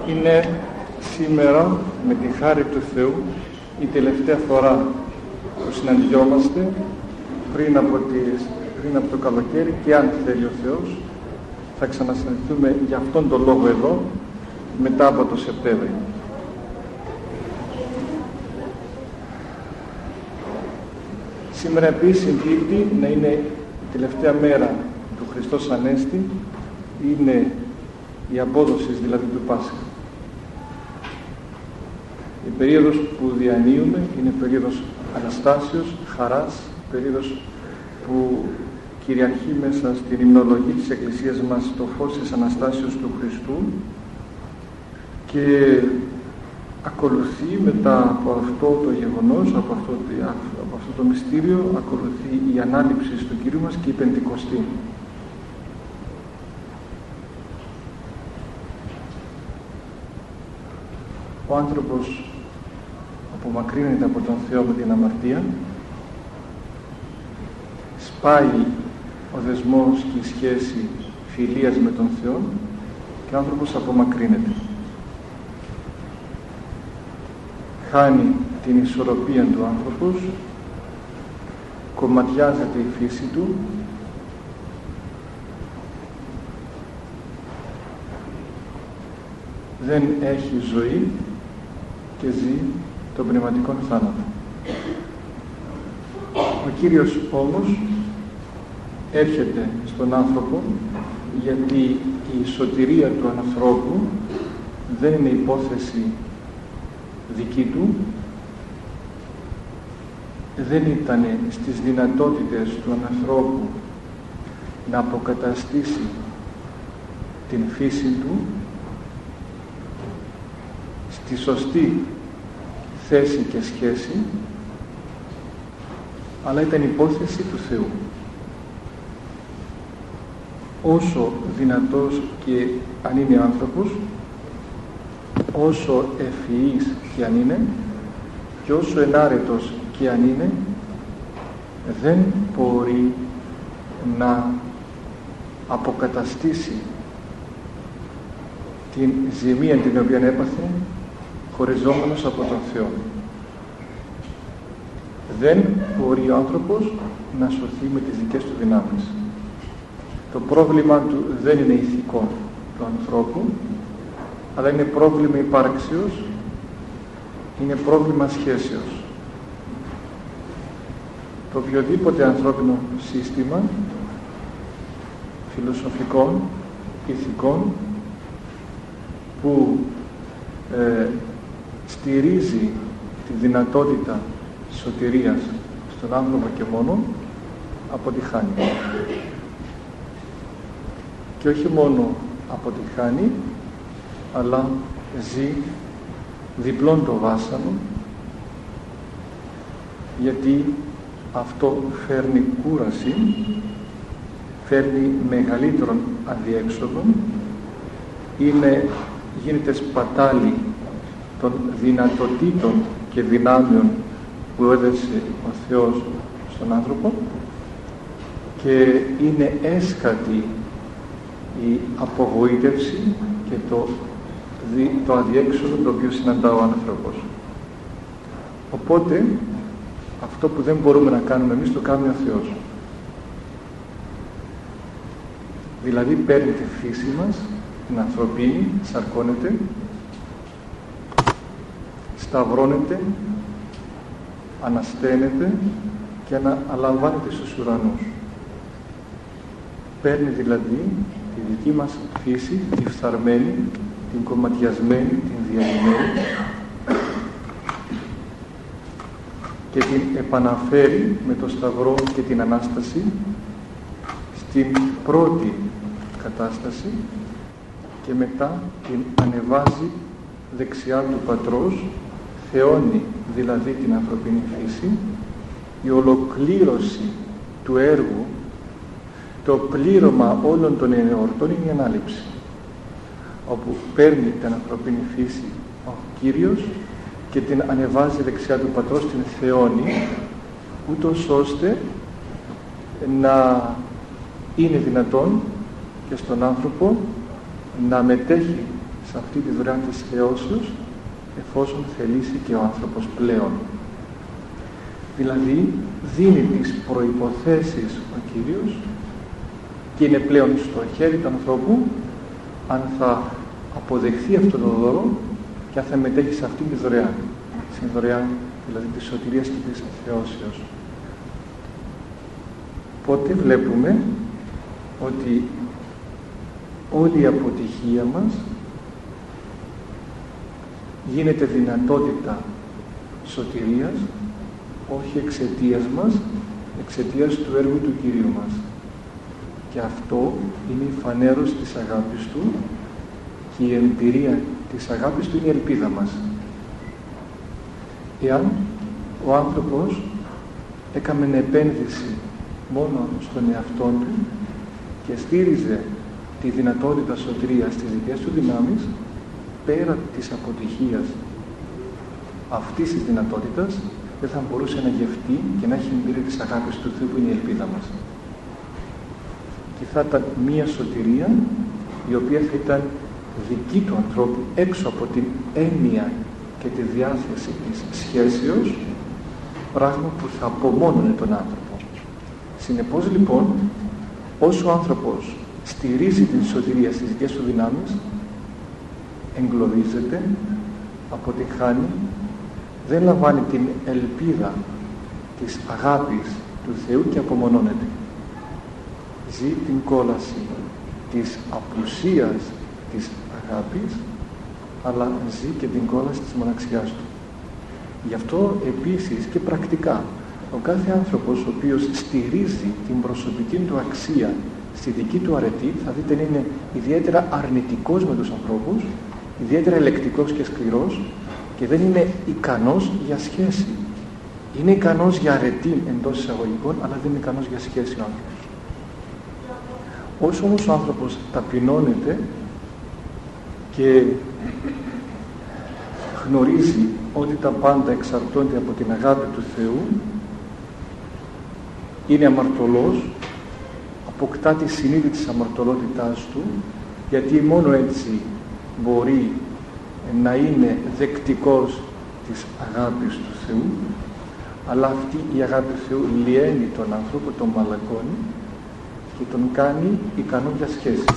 Είναι σήμερα, με τη χάρη του Θεού, η τελευταία φορά που συναντιόμαστε πριν από το καλοκαίρι, και αν θέλει ο Θεός θα ξανασυναντηθούμε για αυτόν τον λόγο εδώ μετά από το Σεπτέμβριο. Σήμερα επίσης συμπίπτει να είναι η τελευταία μέρα του Χριστός Ανέστη, είναι η απόδοση δηλαδή του Πάσχα. Η περίοδος που διανύουμε είναι περίοδος Αναστάσεως, χαράς, περίοδος που κυριαρχεί μέσα στην υμνολογία της Εκκλησίας μας το φως της Αναστάσεως του Χριστού, και ακολουθεί μετά από αυτό το γεγονός, από αυτό το μυστήριο, ακολουθεί η ανάληψη του Κυρίου μας και η Πεντηκοστή. Ο άνθρωπος απομακρύνεται από τον Θεό με την αμαρτία, σπάει ο δεσμός και η σχέση φιλίας με τον Θεό και ο άνθρωπος απομακρύνεται. Χάνει την ισορροπία του άνθρωπος, κομματιάζεται η φύση του, δεν έχει ζωή και ζει τον πνευματικό θάνατο. Ο Κύριος όμως έρχεται στον άνθρωπο, γιατί η σωτηρία του ανθρώπου δεν είναι υπόθεση δική του, δεν ήταν στις δυνατότητες του ανθρώπου να αποκαταστήσει την φύση του στη σωστή θέση και σχέση, αλλά ήταν υπόθεση του Θεού. Όσο δυνατός και αν είναι άνθρωπος, όσο ευφυής και αν είναι, και όσο ενάρετος και αν είναι, δεν μπορεί να αποκαταστήσει την ζημία την οποία έπαθε χωριζόμενος από τον Θεό. Δεν μπορεί ο άνθρωπος να σωθεί με τις δικές του δυνάμεις. Το πρόβλημα του δεν είναι ηθικό του ανθρώπου, αλλά είναι πρόβλημα υπάρξεως, είναι πρόβλημα σχέσεως. Το οποιοδήποτε ανθρώπινο σύστημα φιλοσοφικών, ηθικών, που στηρίζει τη δυνατότητα σωτηρίας στον άνθρωπο και μόνο, αποτυχάνει. Και όχι μόνο αποτυχάνει, αλλά ζει διπλών το βάσανο, γιατί αυτό φέρνει κούραση, φέρνει μεγαλύτερον αδιέξοδο, γίνεται σπατάλη των δυνατοτήτων και δυνάμεων που έδωσε ο Θεός στον άνθρωπο, και είναι έσχατη η απογοήτευση και το αδιέξοδο το οποίο συναντά ο άνθρωπος. Οπότε αυτό που δεν μπορούμε να κάνουμε εμείς το κάνει ο Θεός. Δηλαδή παίρνει τη φύση μας, την ανθρωπίνη, σαρκώνεται, σταυρώνεται, ανασταίνεται και αναλαμβάνεται στους ουρανούς. Παίρνει δηλαδή τη δική μας φύση, τη φθαρμένη, την κομματιασμένη, την διαλυμένη, και την επαναφέρει με το σταυρό και την Ανάσταση στην πρώτη κατάσταση, και μετά την ανεβάζει δεξιά του Πατρός, θεώνει δηλαδή την ανθρωπινή φύση. Η ολοκλήρωση του έργου, το πλήρωμα όλων των εορτών είναι η Ανάληψη, όπου παίρνει την ανθρωπινή φύση ο Κύριος και την ανεβάζει δεξιά του Πατρός, την θεώνει, ούτως ώστε να είναι δυνατόν και στον άνθρωπο να μετέχει σε αυτή τη δωρεά της θεώσεως, εφόσον θελήσει και ο άνθρωπος πλέον. Δηλαδή δίνει τις προϋποθέσεις ο Κύριος και είναι πλέον στο χέρι του ανθρώπου αν θα αποδεχθεί αυτό το δώρο και αν θα μετέχει σε αυτή τη δωρεά, στην δωρεά δηλαδή της σωτηρίας και της θεώσεως. Οπότε βλέπουμε ότι όλη η αποτυχία μας γίνεται δυνατότητα σωτηρίας, όχι εξαιτίας μας, εξαιτίας του έργου του Κυρίου μας. Και αυτό είναι η φανέρωση της αγάπης Του και η εμπειρία της αγάπης Του είναι η ελπίδα μας. Εάν ο άνθρωπος έκαμε επένδυση μόνο στον εαυτόν του και στήριζε τη δυνατότητα σωτηρίας στις δικές του δυνάμεις, πέρα της αποτυχίας αυτής της δυνατότητας, δεν θα μπορούσε να γευτεί και να έχει εμπειρία της αγάπης του Θεού που είναι η ελπίδα μας. Και θα ήταν μία σωτηρία η οποία θα ήταν δική του ανθρώπου έξω από την έννοια και τη διάθεση της σχέσεως, πράγμα που θα απομόνωνε τον άνθρωπο. Συνεπώς λοιπόν, όσο ο άνθρωπος στηρίζει την σωτηρία στις δικές του δυνάμεις, εγκλωβίζεται, αποτυχάνει, δεν λαμβάνει την ελπίδα της αγάπης του Θεού και απομονώνεται. Ζει την κόλαση της απουσίας της αγάπης, αλλά ζει και την κόλαση της μοναξιάς του. Γι' αυτό επίσης και πρακτικά ο κάθε άνθρωπος ο οποίος στηρίζει την προσωπική του αξία στη δική του αρετή, θα δείτε είναι ιδιαίτερα αρνητικός με τους ανθρώπους, ιδιαίτερα ελεκτικός και σκληρός και δεν είναι ικανός για σχέση. Είναι ικανός για αρετή εντός εισαγωγικών, αλλά δεν είναι ικανός για σχέση ο άνθρωπος. Όσο όμως ο άνθρωπος ταπεινώνεται και γνωρίζει ότι τα πάντα εξαρτώνται από την αγάπη του Θεού, είναι αμαρτωλός, αποκτά τη συνείδηση της αμαρτωλότητάς του, γιατί μόνο έτσι μπορεί να είναι δεκτικός της αγάπης του Θεού, αλλά αυτή η αγάπη του Θεού λιένει τον άνθρωπο, τον μαλακώνει και τον κάνει ικανό για σχέση.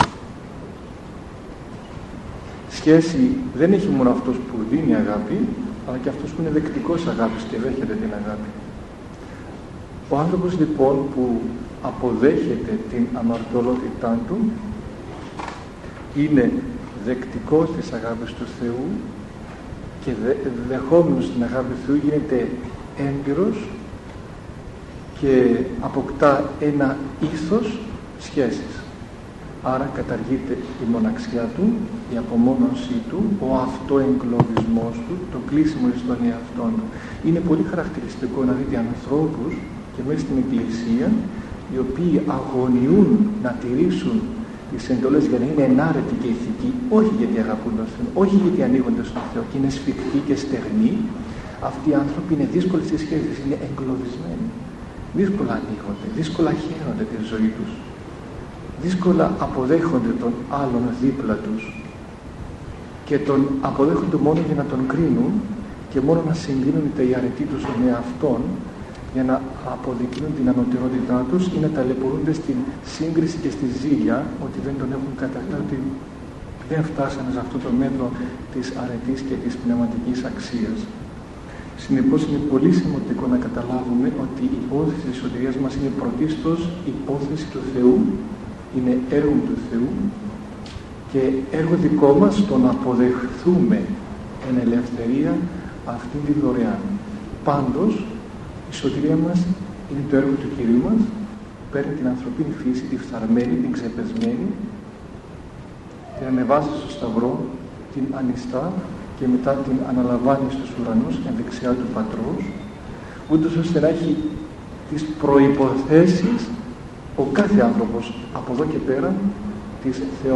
Σχέση δεν έχει μόνο αυτός που δίνει αγάπη, αλλά και αυτός που είναι δεκτικός αγάπης και δέχεται την αγάπη. Ο άνθρωπος λοιπόν που αποδέχεται την αμαρτωλότητά του είναι δεκτικός της αγάπης του Θεού και δεχόμενος την αγάπη του Θεού γίνεται έμπειρος και αποκτά ένα ήθος σχέσης. Άρα καταργείται η μοναξιά του, η απομόνωσή του, ο αυτοεγκλωβισμός του, το κλείσιμο στον εαυτόν του. Είναι πολύ χαρακτηριστικό να δείτε ανθρώπους και μέσα στην Εκκλησία οι οποίοι αγωνιούν να τηρήσουν τις εντολές για να είναι ενάρετοι και ηθικοί, όχι γιατί αγαπούν τον Θεό, όχι γιατί ανοίγονται στον Θεό και είναι σφιχτοί και στεγνοί. Αυτοί οι άνθρωποι είναι δύσκολοι στις σχέσεις, είναι εγκλωβισμένοι. Δύσκολα ανοίγονται, δύσκολα χαίρονται τη ζωή τους. Δύσκολα αποδέχονται τον άλλον δίπλα τους και τον αποδέχονται μόνο για να τον κρίνουν και μόνο να συγκρίνονται η αρετή τους στον εαυτόν για να αποδεικνύουν την ανωτερότητά τους ή να ταλαιπωρούνται στην σύγκριση και στη ζήλια ότι δεν τον έχουν καταφέρει, ότι δεν φτάσανε σε αυτό το μέτρο της αρετής και της πνευματικής αξίας. Συνεπώς είναι πολύ σημαντικό να καταλάβουμε ότι η υπόθεση της σωτηρίας μας είναι πρωτίστως υπόθεση του Θεού, είναι έργο του Θεού και έργο δικό μας το να αποδεχθούμε εν ελευθερία αυτή τη δωρεά. Πάντως, η σωτηρία μας είναι το έργο του Κυρίου μας, παίρνει την ανθρωπίνη φύση, τη φθαρμένη, την ξεπεσμένη, την ανεβάζει στο σταυρό, την ανιστά και μετά την αναλαμβάνει στους ουρανούς εν δεξιά του Πατρός, ούτως ώστε να έχει τις προϋποθέσεις ο κάθε άνθρωπος από εδώ και πέρα της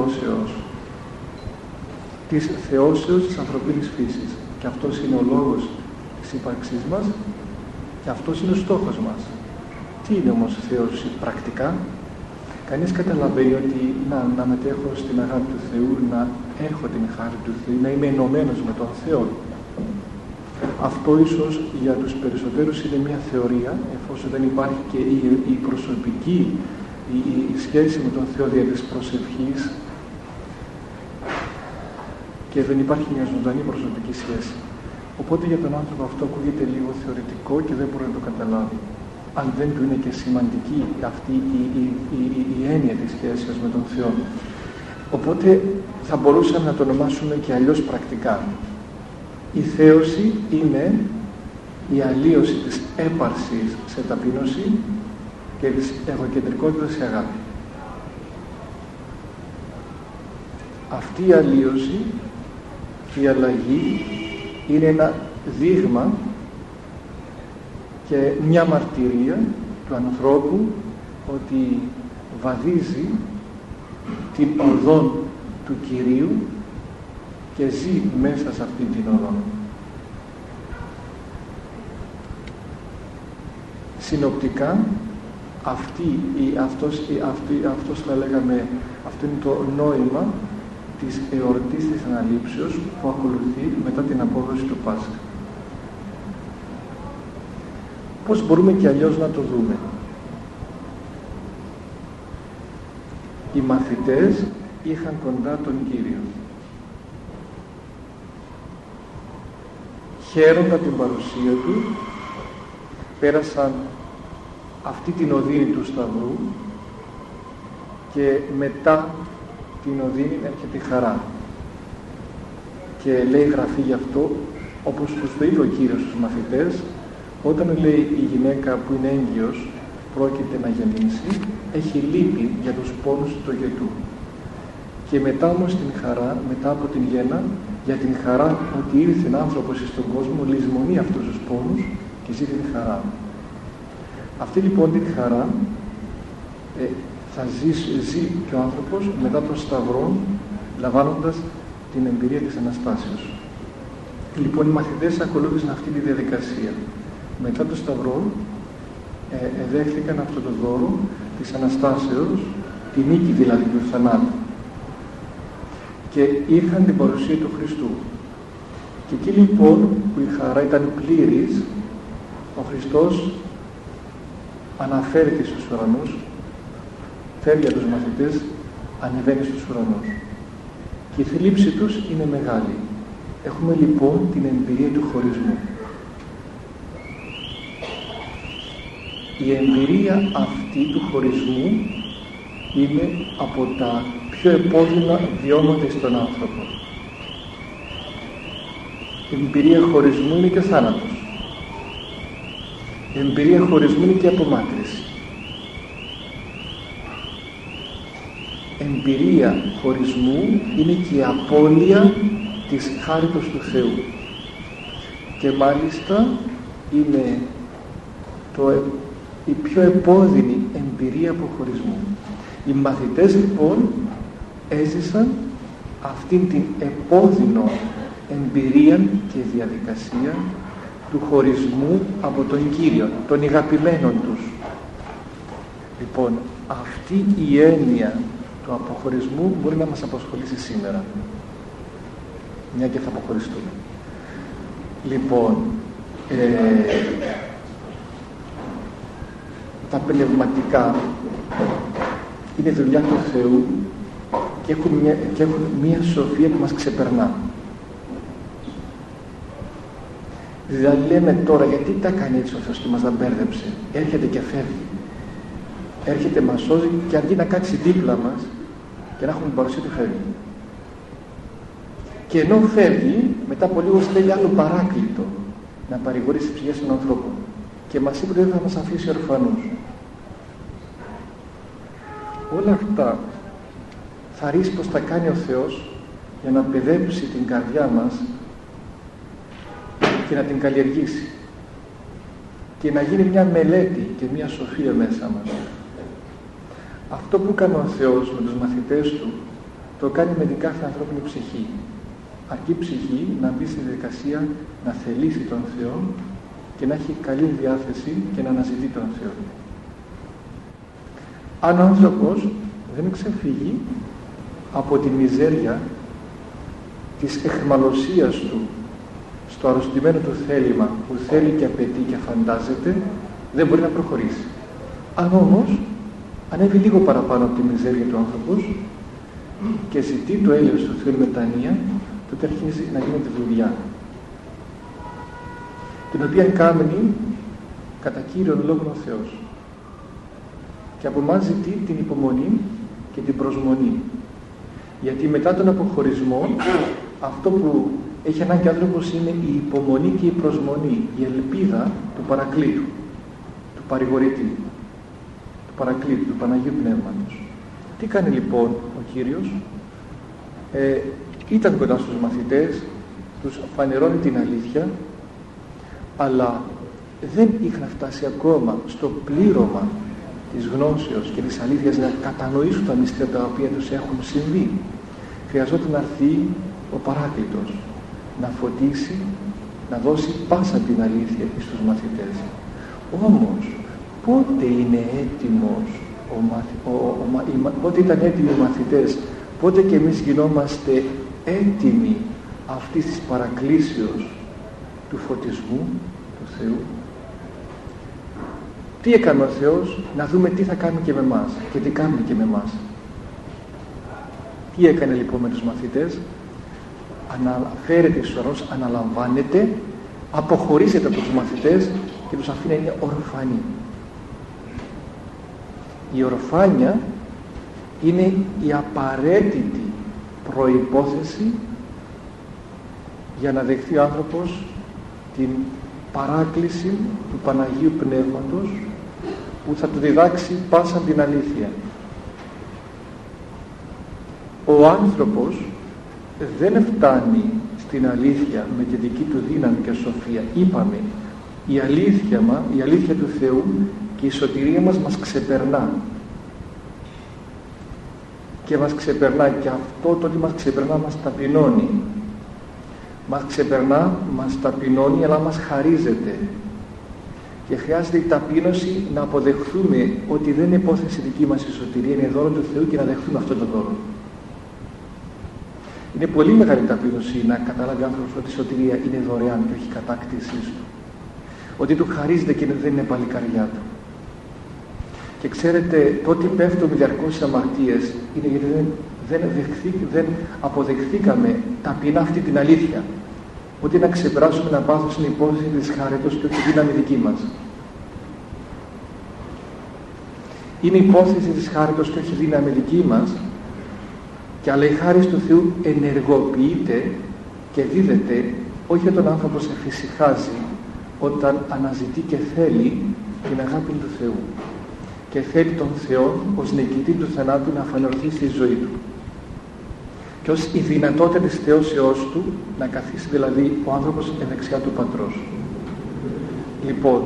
θεώσεως της ανθρωπίνης φύσης. Και αυτός είναι ο λόγος της ύπαρξής μας και αυτός είναι ο στόχος μας. Τι είναι όμως η θεώση πρακτικά? Κανείς καταλαβαίνει ότι να μετέχω στην αγάπη του Θεού, να έχω την χάρη του Θεού, να είμαι ενωμένος με τον Θεό. Αυτό ίσως για τους περισσότερους είναι μια θεωρία, εφόσον δεν υπάρχει και η προσωπική η σχέση με τον Θεό δια της προσευχής και δεν υπάρχει μια ζωντανή προσωπική σχέση. Οπότε για τον άνθρωπο αυτό ακούγεται λίγο θεωρητικό και δεν μπορεί να το καταλάβει. Αν δεν του είναι και σημαντική αυτή η έννοια της σχέσης με τον Θεό. Οπότε θα μπορούσαμε να το ονομάσουμε και αλλιώς πρακτικά. Η θέωση είναι η αλλίωση της έπαρσης σε ταπείνωση και της εγωκεντρικότητας σε αγάπη. Αυτή η αλλίωση, η αλλαγή, είναι ένα δείγμα και μια μαρτυρία του ανθρώπου ότι βαδίζει την οδόν του Κυρίου και ζει μέσα σε αυτή την οδό. Συνοπτικά, αυτός θα λέγαμε, αυτό είναι το νόημα της εορτής της Αναλήψεως που ακολουθεί μετά την απόδοση του Πάσχα. Πώς μπορούμε και αλλιώς να το δούμε? Οι μαθητές είχαν κοντά τον Κύριο. Χαίροντα την παρουσία του, πέρασαν αυτή την οδύνη του Σταυρού και μετά την οδύνη έρχεται η χαρά. Και λέει Γραφή γι' αυτό, όπως τους το είπε ο Κύριος στους μαθητές, όταν λέει η γυναίκα που είναι έγκυος πρόκειται να γεννήσει, έχει λύπη για τους πόνους του τογετού. Και μετά όμως την χαρά, μετά από την γέννα, για την χαρά ότι ήρθε άνθρωπος στον κόσμο, λησμονεί αυτούς τους πόνους και ζει την χαρά. Αυτή λοιπόν την χαρά θα ζει και ο άνθρωπος μετά τον Σταυρό, λαμβάνοντας την εμπειρία της Αναστάσεως. Λοιπόν, οι μαθητές ακολούθησαν αυτή τη διαδικασία. Μετά τον Σταυρό δέχθηκαν αυτό το δώρο της Αναστάσεως, τη νίκη δηλαδή του θανάτου. Και είχαν την παρουσία του Χριστού. Και εκεί λοιπόν που η χαρά ήταν πλήρης, ο Χριστός αναφέρεται στους ουρανούς, φεύγει από τους μαθητές, ανεβαίνει στους ουρανούς. Και η θλίψη τους είναι μεγάλη. Έχουμε λοιπόν την εμπειρία του χωρισμού. Η εμπειρία αυτή του χωρισμού είναι από τα πιο επώδυνα βιώματα στον άνθρωπο. Η εμπειρία χωρισμού είναι και θάνατος. Η εμπειρία χωρισμού είναι και απομάκρυνση. Εμπειρία χωρισμού είναι και η απώλεια της χάριτος του Θεού. Και μάλιστα είναι η πιο επώδυνη εμπειρία αποχωρισμού. Οι μαθητές λοιπόν έζησαν αυτήν την επώδυνο εμπειρία και διαδικασία του χωρισμού από τον Κύριο, των αγαπημένων τους. Λοιπόν, αυτή η έννοια του αποχωρισμού μπορεί να μας απασχολήσει σήμερα, μια και θα αποχωριστούμε. Λοιπόν, τα πνευματικά είναι δουλειά του Θεού και έχουν μια σοφία που μας ξεπερνά. Δηλαδή λέμε τώρα, γιατί τα κάνει έτσι ο Θεός και μας τα μπέρδεψε? Έρχεται και φεύγει. Έρχεται, μας σώζει και αντί να κάτσει δίπλα μας και να έχουμε την παρουσία του, φεύγει. Και ενώ φεύγει, μετά από λίγο στέλνει άλλο παράκλητο να παρηγορήσει τις ψυχές των ανθρώπων. Και μας είπε ότι δεν θα μας αφήσει ορφανούς. Όλα αυτά θα ρίξει πως τα κάνει ο Θεός για να παιδέψει την καρδιά μας και να την καλλιεργήσει και να γίνει μια μελέτη και μια σοφία μέσα μας. Αυτό που κάνει ο Θεός με τους μαθητές Του το κάνει με την κάθε ανθρώπινη ψυχή. Αρκεί η ψυχή να μπει στη διαδικασία να θελήσει τον Θεό και να έχει καλή διάθεση και να αναζητεί τον Θεό. Αν ο άνθρωπος δεν ξεφύγει από τη μιζέρια της εχμαλωσίας του στο αρρωστημένο του θέλημα που θέλει και απαιτεί και φαντάζεται, δεν μπορεί να προχωρήσει. Αν όμως ανέβει λίγο παραπάνω από τη μιζέρια του άνθρωπος και ζητεί το έλεος του Θεού μετανία, τότε αρχίζει να γίνεται δουλειά, την οποία κάνει κατά κύριον λόγον ο Θεός, και από εμάς ζητεί την υπομονή και την προσμονή, γιατί μετά τον αποχωρισμό αυτό που έχει ανάγκη ο άνθρωπος είναι η υπομονή και η προσμονή, η ελπίδα του Παρακλήτου, του παρηγορητή, του Παρακλήτου, του Παναγίου Πνεύματος. Τι κάνει λοιπόν ο Κύριος? Ήταν κοντά στους μαθητές, τους φανερώνει την αλήθεια, αλλά δεν είχαν φτάσει ακόμα στο πλήρωμα της γνώσεως και της αλήθειας να κατανοήσουν τα μυστήρια τα οποία τους έχουν συμβεί. Χρειαζόταν να έρθει ο Παράκλητος να φωτίσει, να δώσει πάσα την αλήθεια στους μαθητές. Όμως πότε είναι έτοιμος πότε ήταν έτοιμοι οι μαθητές, πότε και εμείς γινόμαστε έτοιμοι αυτής της παρακλήσεως του φωτισμού του Θεού? Τι έκανε ο Θεός? Να δούμε τι θα κάνει και με εμάς και τι κάνει και με εμάς. Τι έκανε λοιπόν με τους μαθητές? Αναφέρεται στους ουρανούς, αναλαμβάνεται, αποχωρίζεται από τους μαθητές και τους αφήνει να είναι ορφανοί. Η ορφάνια είναι η απαραίτητη προϋπόθεση για να δεχθεί ο άνθρωπος την παράκληση του Παναγίου Πνεύματος που θα του διδάξει πάσα την αλήθεια. Ο άνθρωπος δεν φτάνει στην αλήθεια με τη δική του δύναμη και σοφία. Είπαμε, η αλήθεια του Θεού και η σωτηρία μας ξεπερνά. Και μας ξεπερνά, και αυτό το ότι μας ξεπερνά μας ταπεινώνει. Μας ξεπερνά, μας ταπεινώνει, αλλά μας χαρίζεται. Και χρειάζεται η ταπείνωση να αποδεχθούμε ότι δεν είναι υπόθεση δική μας η σωτηρία, είναι δώρο του Θεού, και να δεχθούμε αυτό το δώρο. Είναι πολύ μεγάλη ταπείνωση να καταλάβει ο άνθρωπος ότι η σωτηρία είναι δωρεάν και όχι κατάκτησή του. Ότι του χαρίζεται και δεν είναι παλικαριά του. Και ξέρετε, το ότι πέφτουμε διαρκώς στις αμαρτίες είναι γιατί δεν αποδεχθήκαμε ταπεινά αυτή την αλήθεια. Ότι να ξεπεράσουμε να πάθουμε στην υπόθεση της χάριτος και όχι δύναμη δική μας. Είναι υπόθεση της χάριτος και όχι δύναμη δική μας, και αλλά η χάρη του Θεού ενεργοποιείται και δίδεται όχι όταν ο άνθρωπος εφησυχάζει, όταν αναζητεί και θέλει την αγάπη του Θεού και θέλει τον Θεό ως νικητή του θανάτου να φανερωθεί στη ζωή του και ως η δυνατότητα της θεώσεώς του να καθίσει δηλαδή ο άνθρωπος δεξιά του Πατρός. Λοιπόν,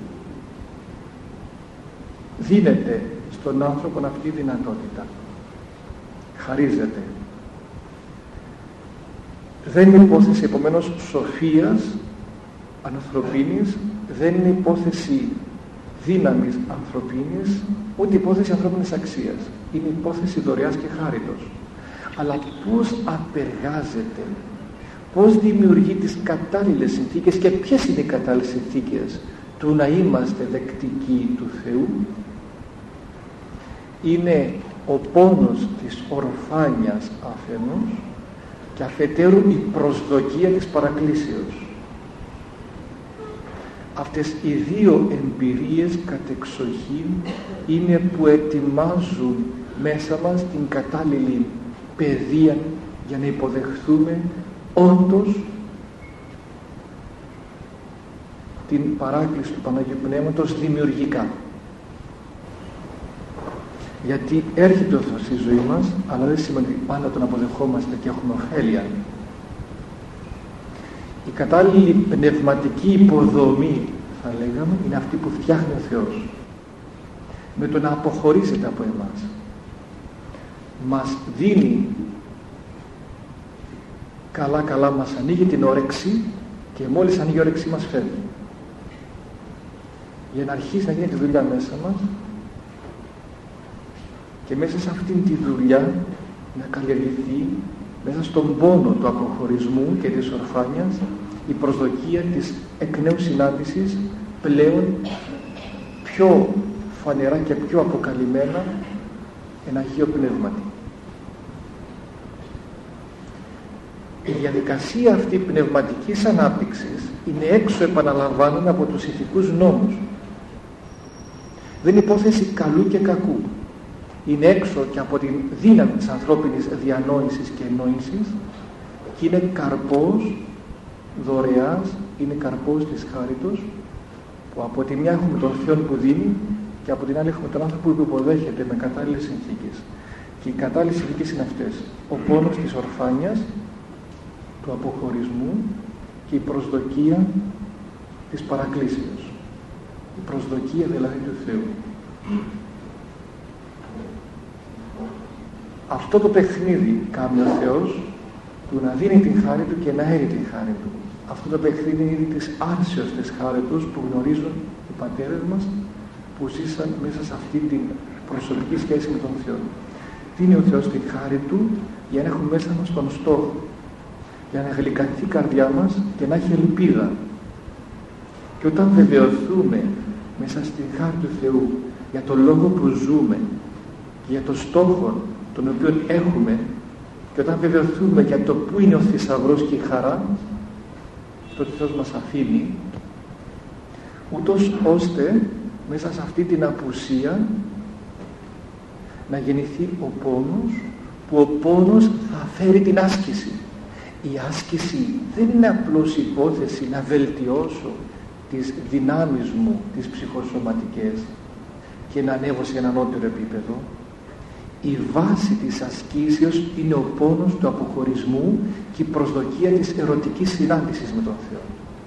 δίνεται στον άνθρωπο αυτή η δυνατότητα, χαρίζεται. Δεν είναι υπόθεση επομένως σοφίας ανθρωπίνης, δεν είναι υπόθεση δύναμης ανθρωπίνης, ούτε υπόθεση ανθρώπινης αξίας. Είναι υπόθεση δωρεάς και χάριτος. Αλλά πώς απεργάζεται, πώς δημιουργεί τις κατάλληλες συνθήκες, και ποιες είναι οι κατάλληλες συνθήκες του να είμαστε δεκτικοί του Θεού? Είναι ο πόνος της ορφάνιας αφενός και αφετέρου η προσδοκία της παρακλήσεως. Αυτές οι δύο εμπειρίες κατεξοχήν είναι που ετοιμάζουν μέσα μας την κατάλληλη παιδεία για να υποδεχθούμε όντως την παράκληση του Παναγίου Πνεύματος δημιουργικά. Γιατί έρχεται ο Θεός στη ζωή μας, αλλά δεν σημαίνει ότι πάντα τον αποδεχόμαστε και έχουμε ωφέλεια. Η κατάλληλη πνευματική υποδομή, θα λέγαμε, είναι αυτή που φτιάχνει ο Θεός. Με το να αποχωρίζεται από εμάς. Μας δίνει καλά, μας ανοίγει την όρεξη, και μόλις ανοίγει η όρεξή μας φεύγει. Για να αρχίσει να γίνει τη δουλειά μέσα μας, και μέσα σε αυτήν τη δουλειά να καλλιεργηθεί μέσα στον πόνο του αποχωρισμού και της ορφάνιας, η προσδοκία της εκ νέου συνάντησης πλέον πιο φανερά και πιο αποκαλυμμένα εν Αγίο Πνεύματι. Η διαδικασία αυτή πνευματικής ανάπτυξης είναι έξω, επαναλαμβάνουμε, από τους ηθικούς νόμους. Δεν είναι υπόθεση καλού και κακού. Είναι έξω και από την δύναμη της ανθρώπινης διανόησης και εννόησης και είναι καρπός δωρεάς, είναι καρπός της χάριτος, που από τη μια έχουμε τον Θεό που δίνει και από την άλλη έχουμε τον άνθρωπο που υποδέχεται με κατάλληλες συνθήκες. Και οι κατάλληλες συνθήκες είναι αυτές: ο πόνος της ορφάνιας, του αποχωρισμού και η προσδοκία της παρακλήσεως. Η προσδοκία δηλαδή του Θεού. Αυτό το παιχνίδι κάνει ο Θεός, του να δίνει την χάρη του και να έρει την χάρη του. Αυτό το παιχνίδι είναι ήδη της άρσεως της χάριτος που γνωρίζουν οι πατέρες μας, που ζήσαν μέσα σε αυτή την προσωπική σχέση με τον Θεό. Δίνει ο Θεός την χάρη του για να έχουμε μέσα μας τον στόχο, για να γλυκανθεί η καρδιά μας και να έχει ελπίδα. Και όταν βεβαιωθούμε μέσα στην χάρη του Θεού για τον λόγο που ζούμε, για τον στόχο τον οποίο έχουμε, και όταν βεβαιωθούμε για το που είναι ο θησαυρός και η χαρά, τότε ο Θεός μας αφήνει, ούτως ώστε μέσα σε αυτή την απουσία να γεννηθεί ο πόνος, που ο πόνος θα φέρει την άσκηση. Η άσκηση δεν είναι απλώς υπόθεση να βελτιώσω τις δυνάμεις μου, τις ψυχοσωματικές, και να ανέβω σε ένα ανώτερο επίπεδο. Η βάση της ασκήσεως είναι ο πόνος του αποχωρισμού και η προσδοκία της ερωτικής συνάντησης με τον Θεό.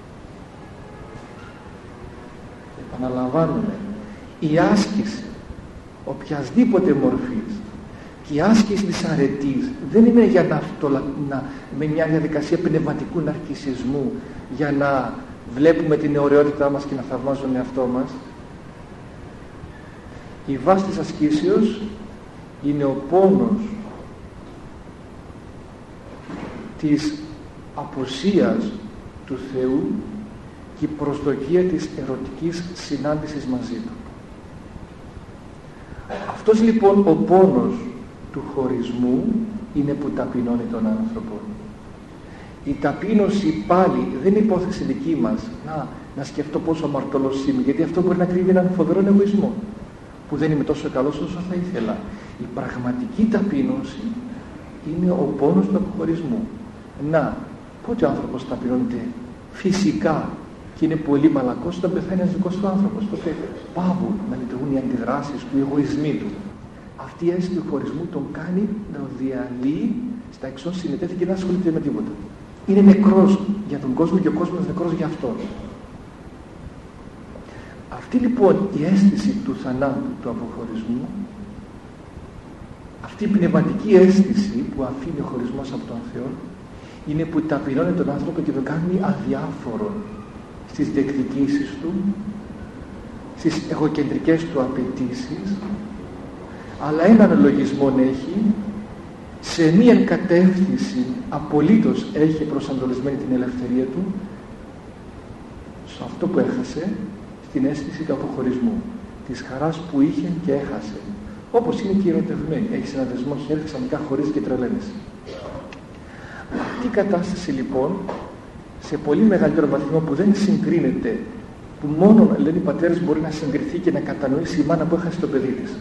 Επαναλαμβάνουμε, η άσκηση οποιασδήποτε μορφής και η άσκηση της αρετής δεν είναι για με μια διαδικασία πνευματικού ναρκισσισμού, για να βλέπουμε την ωραιότητά μας και να θαυμάζουμε τον εαυτό μας. Η βάση της ασκήσεως είναι ο πόνος της απουσίας του Θεού και η προσδοκία της ερωτικής συνάντησης μαζί του. Αυτός λοιπόν ο πόνος του χωρισμού είναι που ταπεινώνει τον άνθρωπο. Η ταπείνωση πάλι δεν είναι υπόθεση δική μας να σκεφτώ πόσο αμαρτωλός είμαι, γιατί αυτό μπορεί να κρύβει έναν φοβερό εγωισμό, που δεν είμαι τόσο καλός όσο θα ήθελα. Η πραγματική ταπείνωση είναι ο πόνος του αποχωρισμού. Πότε ο άνθρωπος ταπεινώνεται φυσικά και είναι πολύ μαλακός, όταν πεθαίνει ένας δικός του άνθρωπος, τότε πάβουν να λειτουργούν οι αντιδράσεις του, οι εγωισμοί του. Αυτή η αίσθηση του χωρισμού τον κάνει να διαλύει στα εξώς συνετέθη και να ασχολείται με τίποτα. Είναι νεκρός για τον κόσμο και ο κόσμος νεκρός για αυτόν. Αυτή λοιπόν η αίσθηση του θανάτου, του αποχωρισμού, αυτή η πνευματική αίσθηση που αφήνει ο χωρισμός από τον Θεό, είναι που ταπεινώνει τον άνθρωπο και τον κάνει αδιάφορο στις διεκδικήσεις του, στις εγωκεντρικές του απαιτήσεις, αλλά έναν λογισμό έχει, σε μία κατεύθυνση απολύτως έχει προσανατολισμένη την ελευθερία του, σε αυτό που έχασε, στην αίσθηση του αποχωρισμού, της χαράς που είχε και έχασε. Όπως είναι και η ερωτευμένη, έχει ένα δεσμό χέρι, ξαφνικά χωρίζει και τρελαίνεσαι. Αυτή η κατάσταση λοιπόν, σε πολύ μεγαλύτερο βαθμό που δεν συγκρίνεται, που μόνο λένε οι πατέρες μπορεί να συγκριθεί και να κατανοήσει η μάνα που έχασε το παιδί της.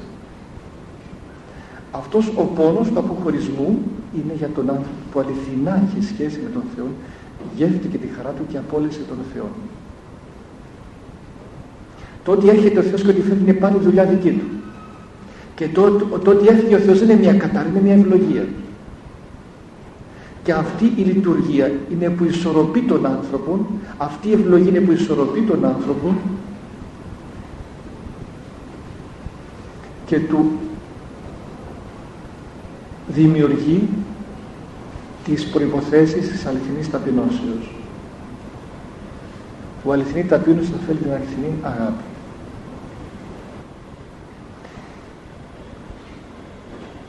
Αυτός ο πόνος του αποχωρισμού είναι για τον άνθρωπο που αληθινά έχει σχέση με τον Θεό, γεύτηκε και τη χαρά του και απόλυσε τον Θεό. Το ότι έρχεται ο Θεός και ότι φεύγει είναι πάλι δουλειά δική του. Και το ότι έφυγε ο Θεός δεν είναι μια κατάρρη, είναι μια ευλογία. Και αυτή η λειτουργία είναι που ισορροπεί τον άνθρωπο, αυτή η ευλογία είναι που ισορροπεί τον άνθρωπο και του δημιουργεί τις προϋποθέσεις της αληθινής ταπεινώσεως. Που αληθινή ταπείνωση θα θέλει την αληθινή αγάπη.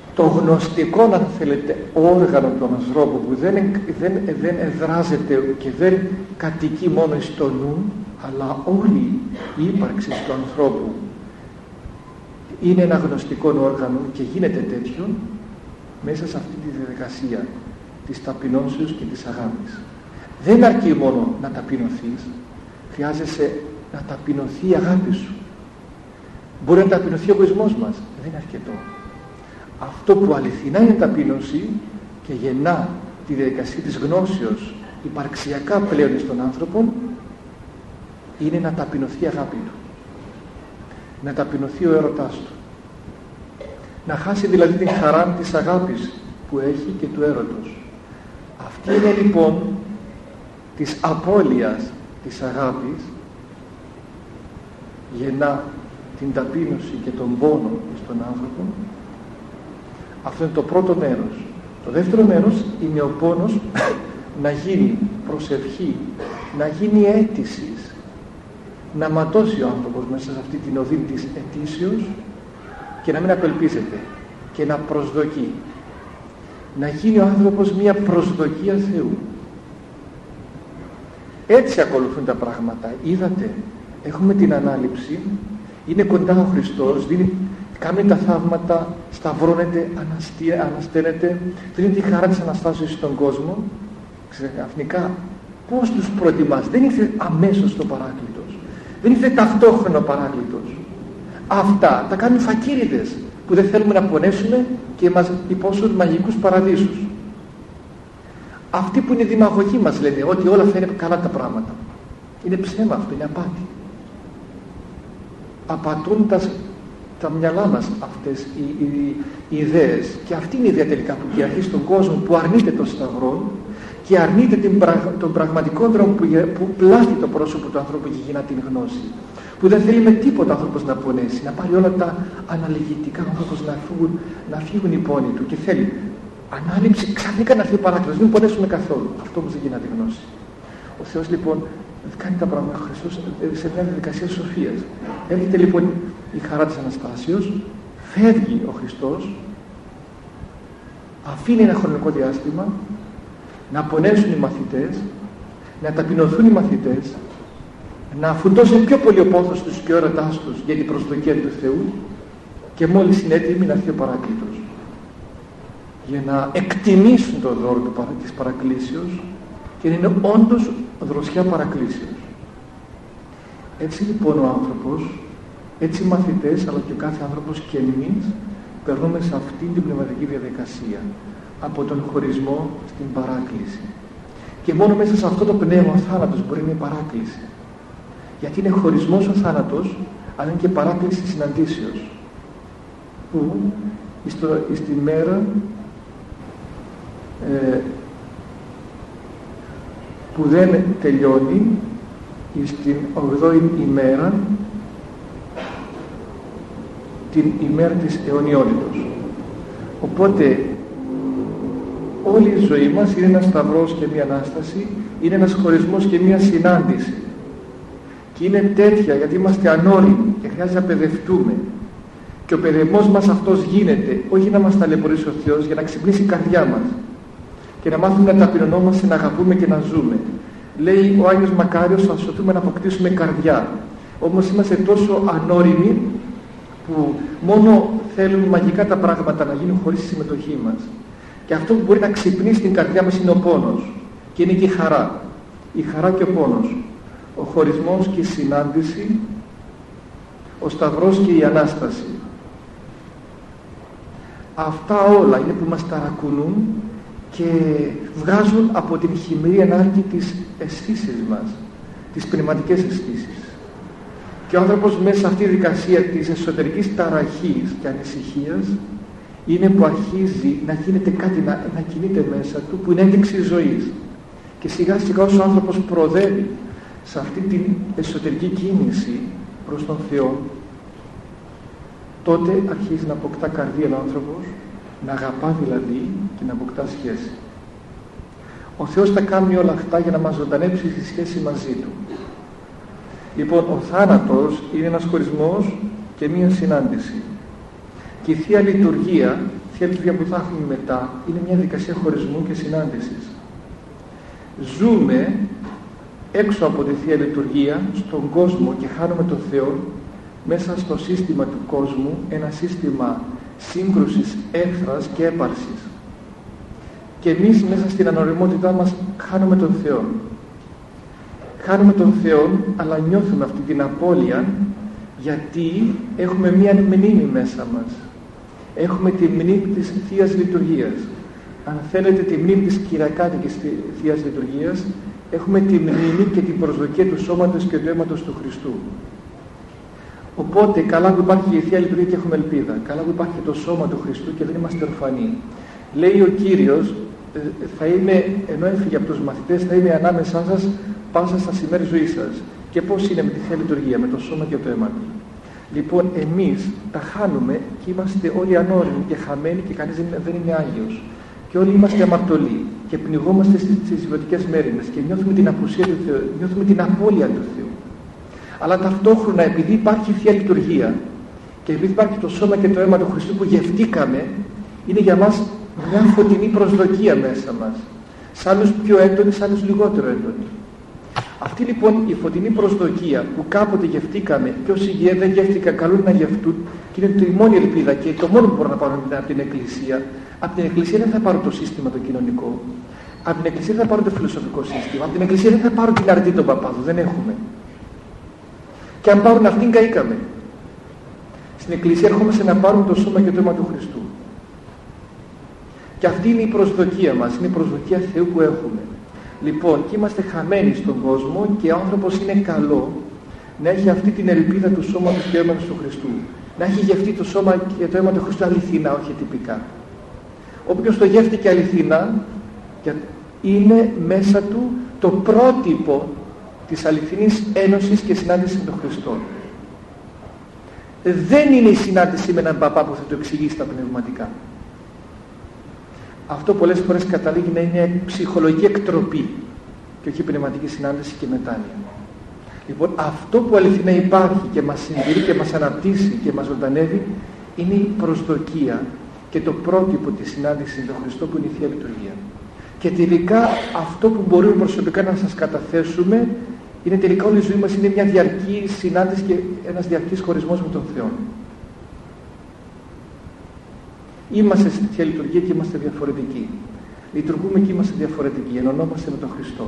το γνωστικό, αν θέλετε, όργανο του ανθρώπου που δεν εδράζεται και δεν κατοικεί μόνο στο νου, αλλά όλη η ύπαρξη του ανθρώπου είναι ένα γνωστικό όργανο και γίνεται τέτοιο μέσα σε αυτή τη διαδικασία της ταπεινώσεως και της αγάπης. Δεν αρκεί μόνο να ταπεινωθείς, χρειάζεσαι να ταπεινωθεί η αγάπη σου. Μπορεί να ταπεινωθεί ο εγωισμός μας, δεν είναι αρκετό. Αυτό που αληθινά είναι ταπείνωση και γεννά τη διαδικασία της γνώσεως υπαρξιακά πλέον στον άνθρωπο, είναι να ταπεινωθεί η αγάπη του, να ταπεινωθεί ο έρωτάς του, να χάσει δηλαδή την χαρά της αγάπης που έχει και του έρωτος. Αυτή είναι λοιπόν της απώλειας της αγάπης, γεννά την ταπείνωση και τον πόνο στον άνθρωπο. Αυτό είναι το πρώτο μέρος. Το δεύτερο μέρος είναι ο πόνος να γίνει προσευχή, να γίνει αίτηση, να ματώσει ο άνθρωπος μέσα σε αυτή την οδή της αιτήσεως και να μην απελπίζεται και να προσδοκεί. Να γίνει ο άνθρωπος μια προσδοκία Θεού. Έτσι ακολουθούν τα πράγματα. Είδατε, έχουμε την ανάληψη, είναι κοντά ο Χριστός, κάνει τα θαύματα, σταυρώνεται, ανασταίνεται, δίνει τη χαρά της Αναστάσεως στον κόσμο. Ξαφνικά πώς τους προετοιμάζει? Δεν ήρθε αμέσως το Παράκλητος, δεν ήρθε ταυτόχρονα ο Παράκλητος. Αυτά τα κάνουν φακίριδες που δεν θέλουμε να πονέσουμε και μας υπόσχουν μαγικούς παραδείσους. Αυτοί που είναι δημαγωγοί μας λένε ότι όλα θα είναι καλά τα πράγματα. Είναι ψέμα αυτό, είναι απάτη. Απατούν τα μυαλά μας αυτές οι ιδέες. Και αυτή είναι η ιδέα τελικά που κυριαρχεί στον κόσμο, που αρνείται τον σταυρό και αρνείται τον πραγματικό δρόμο που πλάθει το πρόσωπο του ανθρώπου και γεννά την γνώση. Που δεν θέλει με τίποτα ο άνθρωπος να πονέσει, να πάρει όλα τα αναλυγητικά, ο άνθρωπος να φύγουν οι πόνοι του και θέλει ανάληψη, ξαφνικά να έρθει ο Παράκλητος, μην πονέσουμε καθόλου. Αυτό όμως δεν γεννά τη γνώση. Ο Θεός λοιπόν κάνει τα πράγματα, ο Χριστός σε μια διαδικασία σοφίας. Έρχεται λοιπόν η χαρά της Αναστάσεως, φεύγει ο Χριστός, αφήνει ένα χρονικό διάστημα να πονέσουν οι μαθητές, να ταπεινωθούν οι μαθητές, να φουντώσει πιο πολύ ο πόθος τους και ο έρωτάς τους για την προσδοκία του Θεού, και μόλις είναι έτοιμοι να έρθει ο Παράκλητος για να εκτιμήσουν το δώρο της παρακλήσεως και να είναι όντως δροσιά παρακλήσεως. Έτσι λοιπόν ο άνθρωπος, έτσι οι μαθητές, αλλά και ο κάθε άνθρωπος και εμείς περνούμε σε αυτήν την πνευματική διαδικασία, από τον χωρισμό στην παράκληση. Και μόνο μέσα σε αυτό το πνεύμα ο θάνατος μπορεί να είναι παράκληση. Γιατί είναι χωρισμός ο θάνατος, αλλά είναι και παράκληση συναντήσεως. Που στη μέρα που δεν τελειώνει, στην 8η ημέρα, την ημέρα της αιωνιότητος. Οπότε όλη η ζωή μας είναι ένας σταυρός και μια Ανάσταση, είναι ένας χωρισμός και μια συνάντηση. Και είναι τέτοια γιατί είμαστε ανώριμοι και χρειάζεται να παιδευτούμε. Και ο παιδευμός μας αυτός γίνεται όχι να μας ταλαιπωρήσει ο Θεός, για να ξυπνήσει η καρδιά μας και να μάθουμε να ταπεινωνόμαστε, να αγαπούμε και να ζούμε. Λέει ο Άγιος Μακάριος, θα σωθούμε να αποκτήσουμε καρδιά. Όμως είμαστε τόσο ανώριμοι που μόνο θέλουν μαγικά τα πράγματα να γίνουν χωρίς τη συμμετοχή μας. Και αυτό που μπορεί να ξυπνήσει την καρδιά μας είναι ο πόνος. Και είναι και η χαρά. Η χαρά και ο πόνος. Ο χωρισμός και η συνάντηση, ο σταυρός και η Ανάσταση. Αυτά όλα είναι που μας ταρακουνούν και βγάζουν από την χειμερή ανάγκη της αισθήσης μας, τις πνευματικές αισθήσεις. Και ο άνθρωπος μέσα σε αυτή τη δικασία της εσωτερικής ταραχής και ανησυχίας είναι που αρχίζει να γίνεται κάτι, να κινείται μέσα του, που είναι ένδειξη ζωής. Και σιγά σιγά όσο ο άνθρωπος προοδεύει σε αυτή την εσωτερική κίνηση προς τον Θεό, τότε αρχίζει να αποκτά καρδία ο άνθρωπος, να αγαπά δηλαδή και να αποκτά σχέση. Ο Θεός τα κάνει όλα αυτά για να μας ζωντανέψει στη σχέση μαζί Του. Λοιπόν, ο θάνατος είναι ένας χωρισμός και μία συνάντηση. Και η Θεία Λειτουργία, Θεία Λειτουργία που θα έχουμε μετά είναι μια διαδικασία χωρισμού και συνάντησης. Ζούμε έξω από τη Θεία Λειτουργία στον κόσμο και χάνουμε τον Θεό μέσα στο σύστημα του κόσμου, ένα σύστημα σύγκρουσης, έχθρας και έπαρσης. Και εμείς μέσα στην ανοριμότητά μας χάνουμε τον Θεό. Χάνουμε τον Θεό, αλλά νιώθουμε αυτή την απώλεια, γιατί έχουμε μία μνήμη μέσα μας. Έχουμε τη μνήμη της Θείας Λειτουργίας. Αν θέλετε, τη μνήμη της Κυριακάτικης Θείας Λειτουργίας, έχουμε τη μνήμη και την προσδοκία του σώματος και του αίματος του Χριστού. Οπότε, καλά που υπάρχει η Θεία Λειτουργία και έχουμε ελπίδα. Καλά που υπάρχει το σώμα του Χριστού και δεν είμαστε ορφανοί. Λέει ο Κύριος, θα είμαι, ενώ έφυγε από τους μαθητές, θα είμαι ανάμεσά σας πάσα στα σημέρι ζωής σας. Και πώς είναι με τη Θεία Λειτουργία, με το σώμα και το αίμα του. Λοιπόν, εμείς τα χάνουμε και είμαστε όλοι ανώριμοι και χαμένοι και κανείς δεν είναι Άγιος. Και όλοι είμαστε αμαρτωλοί και πνιγόμαστε στις ιδιωτικές μέρημνες και νιώθουμε την απουσία του Θεού, νιώθουμε την απώλεια του Θεού. Αλλά ταυτόχρονα, επειδή υπάρχει Θεία Λειτουργία και επειδή υπάρχει το σώμα και το αίμα του Χριστού που γευτήκαμε, είναι για μας μια φωτεινή προσδοκία μέσα μας. Σ' άλλους πιο έντονη, σ' άλλους λιγότερο έντονη. Αυτή λοιπόν η φωτεινή προσδοκία που κάποτε γευτήκαμε και όσοι δεν γεύτηκαν καλούν να γευτούν, και είναι η μόνη ελπίδα και το μόνο που μπορούν να πάρουν από την Εκκλησία. Από την Εκκλησία δεν θα πάρουν το σύστημα το κοινωνικό. Από την Εκκλησία δεν θα πάρουν το φιλοσοφικό σύστημα. Από την Εκκλησία δεν θα πάρουν την αρτή των παπάδων. Δεν έχουμε. Και αν πάρουν αυτήν, καήκαμε. Στην Εκκλησία ερχόμαστε να πάρουν το σώμα και το αίμα του Χριστού. Και αυτή είναι η προσδοκία μας. Είναι η προσδοκία Θεού που έχουμε. Λοιπόν, και είμαστε χαμένοι στον κόσμο και ο άνθρωπος είναι καλό να έχει αυτή την ελπίδα του σώματος και αίματος του Χριστού. Να έχει γευτεί το σώμα και το αίμα του Χριστού αληθινά, όχι τυπικά. Όποιος το γεύτηκε αληθινά, είναι μέσα του το πρότυπο της αληθινής ένωσης και συνάντησης με τον Χριστό. Δεν είναι η συνάντηση με έναν παπά που θα το εξηγήσει τα πνευματικά. Αυτό πολλές φορές καταλήγει να είναι ψυχολογική εκτροπή και όχι πνευματική συνάντηση και μετάνοια. Λοιπόν, αυτό που αληθινά υπάρχει και μας συντηρεί και μας αναπτύσσει και μας ζωντανεύει είναι η προσδοκία και το πρότυπο της συνάντησης με τον Χριστό που είναι η Θεία Λειτουργία. Και τελικά αυτό που μπορούμε προσωπικά να σας καταθέσουμε είναι τελικά όλη η ζωή μας είναι μια διαρκή συνάντηση και ένας διαρκής χωρισμός με τον Θεό. Είμαστε στη Θεία Λειτουργία και είμαστε διαφορετικοί. Λειτουργούμε και είμαστε διαφορετικοί. Ενωνόμαστε με τον Χριστό.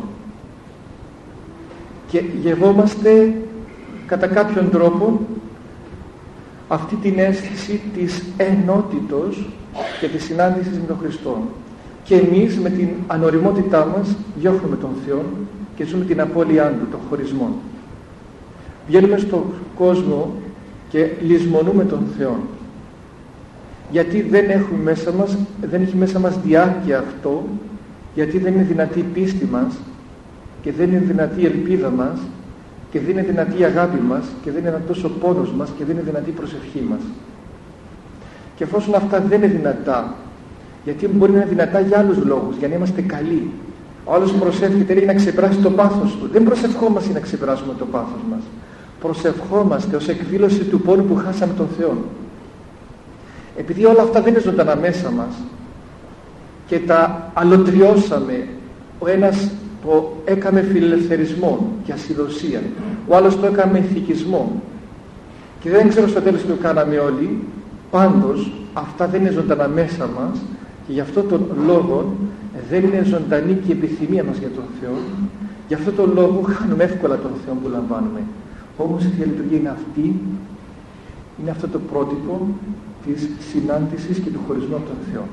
Και γευόμαστε κατά κάποιον τρόπο αυτή την αίσθηση της ενότητος και της συνάντησης με τον Χριστό. Και εμείς με την ανοριμότητά μας διώχνουμε τον Θεό και ζούμε την απώλειά του, τον χωρισμό. Βγαίνουμε στον κόσμο και λησμονούμε τον Θεό. Γιατί δεν έχει μέσα μας διάρκεια αυτό, γιατί δεν είναι δυνατή η πίστη μας και δεν είναι δυνατή η ελπίδα μας και δεν είναι δυνατή η αγάπη μας και δεν είναι δυνατός ο πόνος μας και δεν είναι δυνατή η προσευχή μας. Και εφόσον αυτά δεν είναι δυνατά, γιατί μπορεί να είναι δυνατά για άλλους λόγους, για να είμαστε καλοί. Ο άλλος προσεύχεται λέει να ξεπεράσει το πάθος του. Δεν προσευχόμαστε για να ξεπεράσουμε το πάθος μας. Προσευχόμαστε ως εκδήλωση του πόνου που χάσαμε τον Θεό. Επειδή όλα αυτά δεν είναι ζωντανά μέσα μας και τα αλωτριώσαμε, ο ένας το έκαμε φιλελευθερισμό και ασυδοσία, ο άλλος το έκαμε ηθικισμό και δεν ξέρω στο τέλος τι το κάναμε όλοι, πάντως αυτά δεν είναι ζωντανά μέσα μας και γι' αυτό τον λόγο δεν είναι ζωντανή και η επιθυμία μας για τον Θεό. Γι' αυτό τον λόγο χάνουμε εύκολα τον Θεό που λαμβάνουμε. Όμως η Θεία Λειτουργία είναι αυτή, είναι αυτό το πρότυπο της συνάντησης και του χωρισμού από τον Θεό.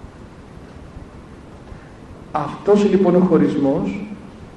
Αυτός λοιπόν ο χωρισμός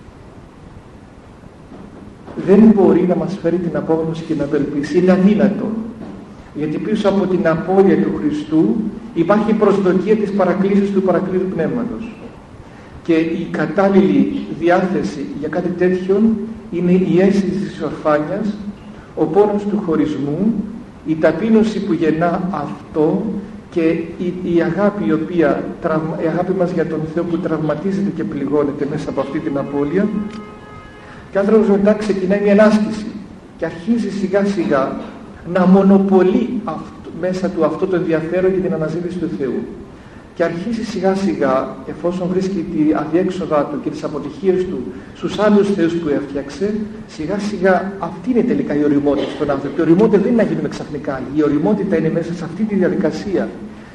δεν μπορεί να μας φέρει την απόγνωση και την απελπίση. Είναι αδύνατο. Γιατί πίσω από την απώλεια του Χριστού υπάρχει η προσδοκία της παρακλήσεως του παρακλήτου πνεύματος. Και η κατάλληλη διάθεση για κάτι τέτοιο είναι η αίσθηση της ορφάνειας, ο πόνος του χωρισμού, η ταπείνωση που γεννά αυτό και η αγάπη, η αγάπη μας για τον Θεό που τραυματίζεται και πληγώνεται μέσα από αυτή την απώλεια. Και ο άνθρωπος μετά ξεκινάει μια άσκηση και αρχίζει σιγά σιγά να μονοπολεί μέσα του αυτό το ενδιαφέρον για την αναζήτηση του Θεού. Και αρχίσει σιγά σιγά, εφόσον βρίσκει τη αδιέξοδα του και τις αποτυχίες του στους άλλους θεούς που έφτιαξε, σιγά σιγά αυτή είναι τελικά η ωριμότητα στον άνθρωπο. Η ωριμότητα δεν είναι να γίνουμε ξαφνικά. Η ωριμότητα είναι μέσα σε αυτή τη διαδικασία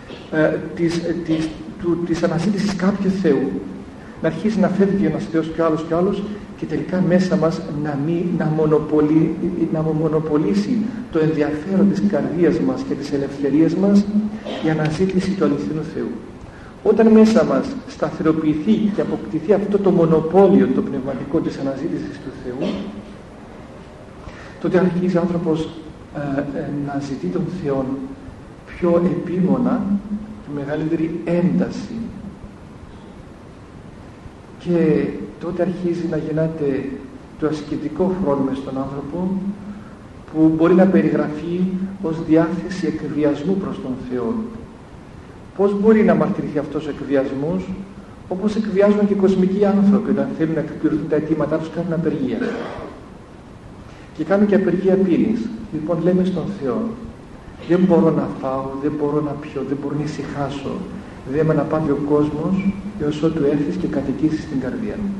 της αναζήτησης κάποιου Θεού, να αρχίσει να φεύγει ένας Θεός και άλλος και άλλος, και τελικά μέσα μας να μονοπολίσει το ενδιαφέρον της καρδίας μας και της ελευθερίας μας η αναζήτηση του αληθινού Θεού. Όταν μέσα μας σταθεροποιηθεί και αποκτηθεί αυτό το μονοπόλιο, το πνευματικό της αναζήτησης του Θεού, τότε αρχίζει ο άνθρωπος να ζητεί τον Θεό πιο επίμονα, με μεγαλύτερη ένταση. Και τότε αρχίζει να γεννάται το ασκητικό φρόνημα στον άνθρωπο, που μπορεί να περιγραφεί ως διάθεση εκβιασμού προς τον Θεό. Πώς μπορεί να μαρτυρηθεί αυτός ο εκβιασμός? Όπως εκβιάζουν και οι κοσμικοί άνθρωποι όταν θέλουν να εκπληρωθούν τα αιτήματά τους, κάνουν απεργία. Και κάνουν και απεργία πείνης. Λοιπόν, λέμε στον Θεό, δεν μπορώ να φάω, δεν μπορώ να πιω, δεν μπορώ να ησυχάσω, δεν με αναπαύει ο κόσμος έως ότου έρθεις και κατοικήσεις στην καρδία μου.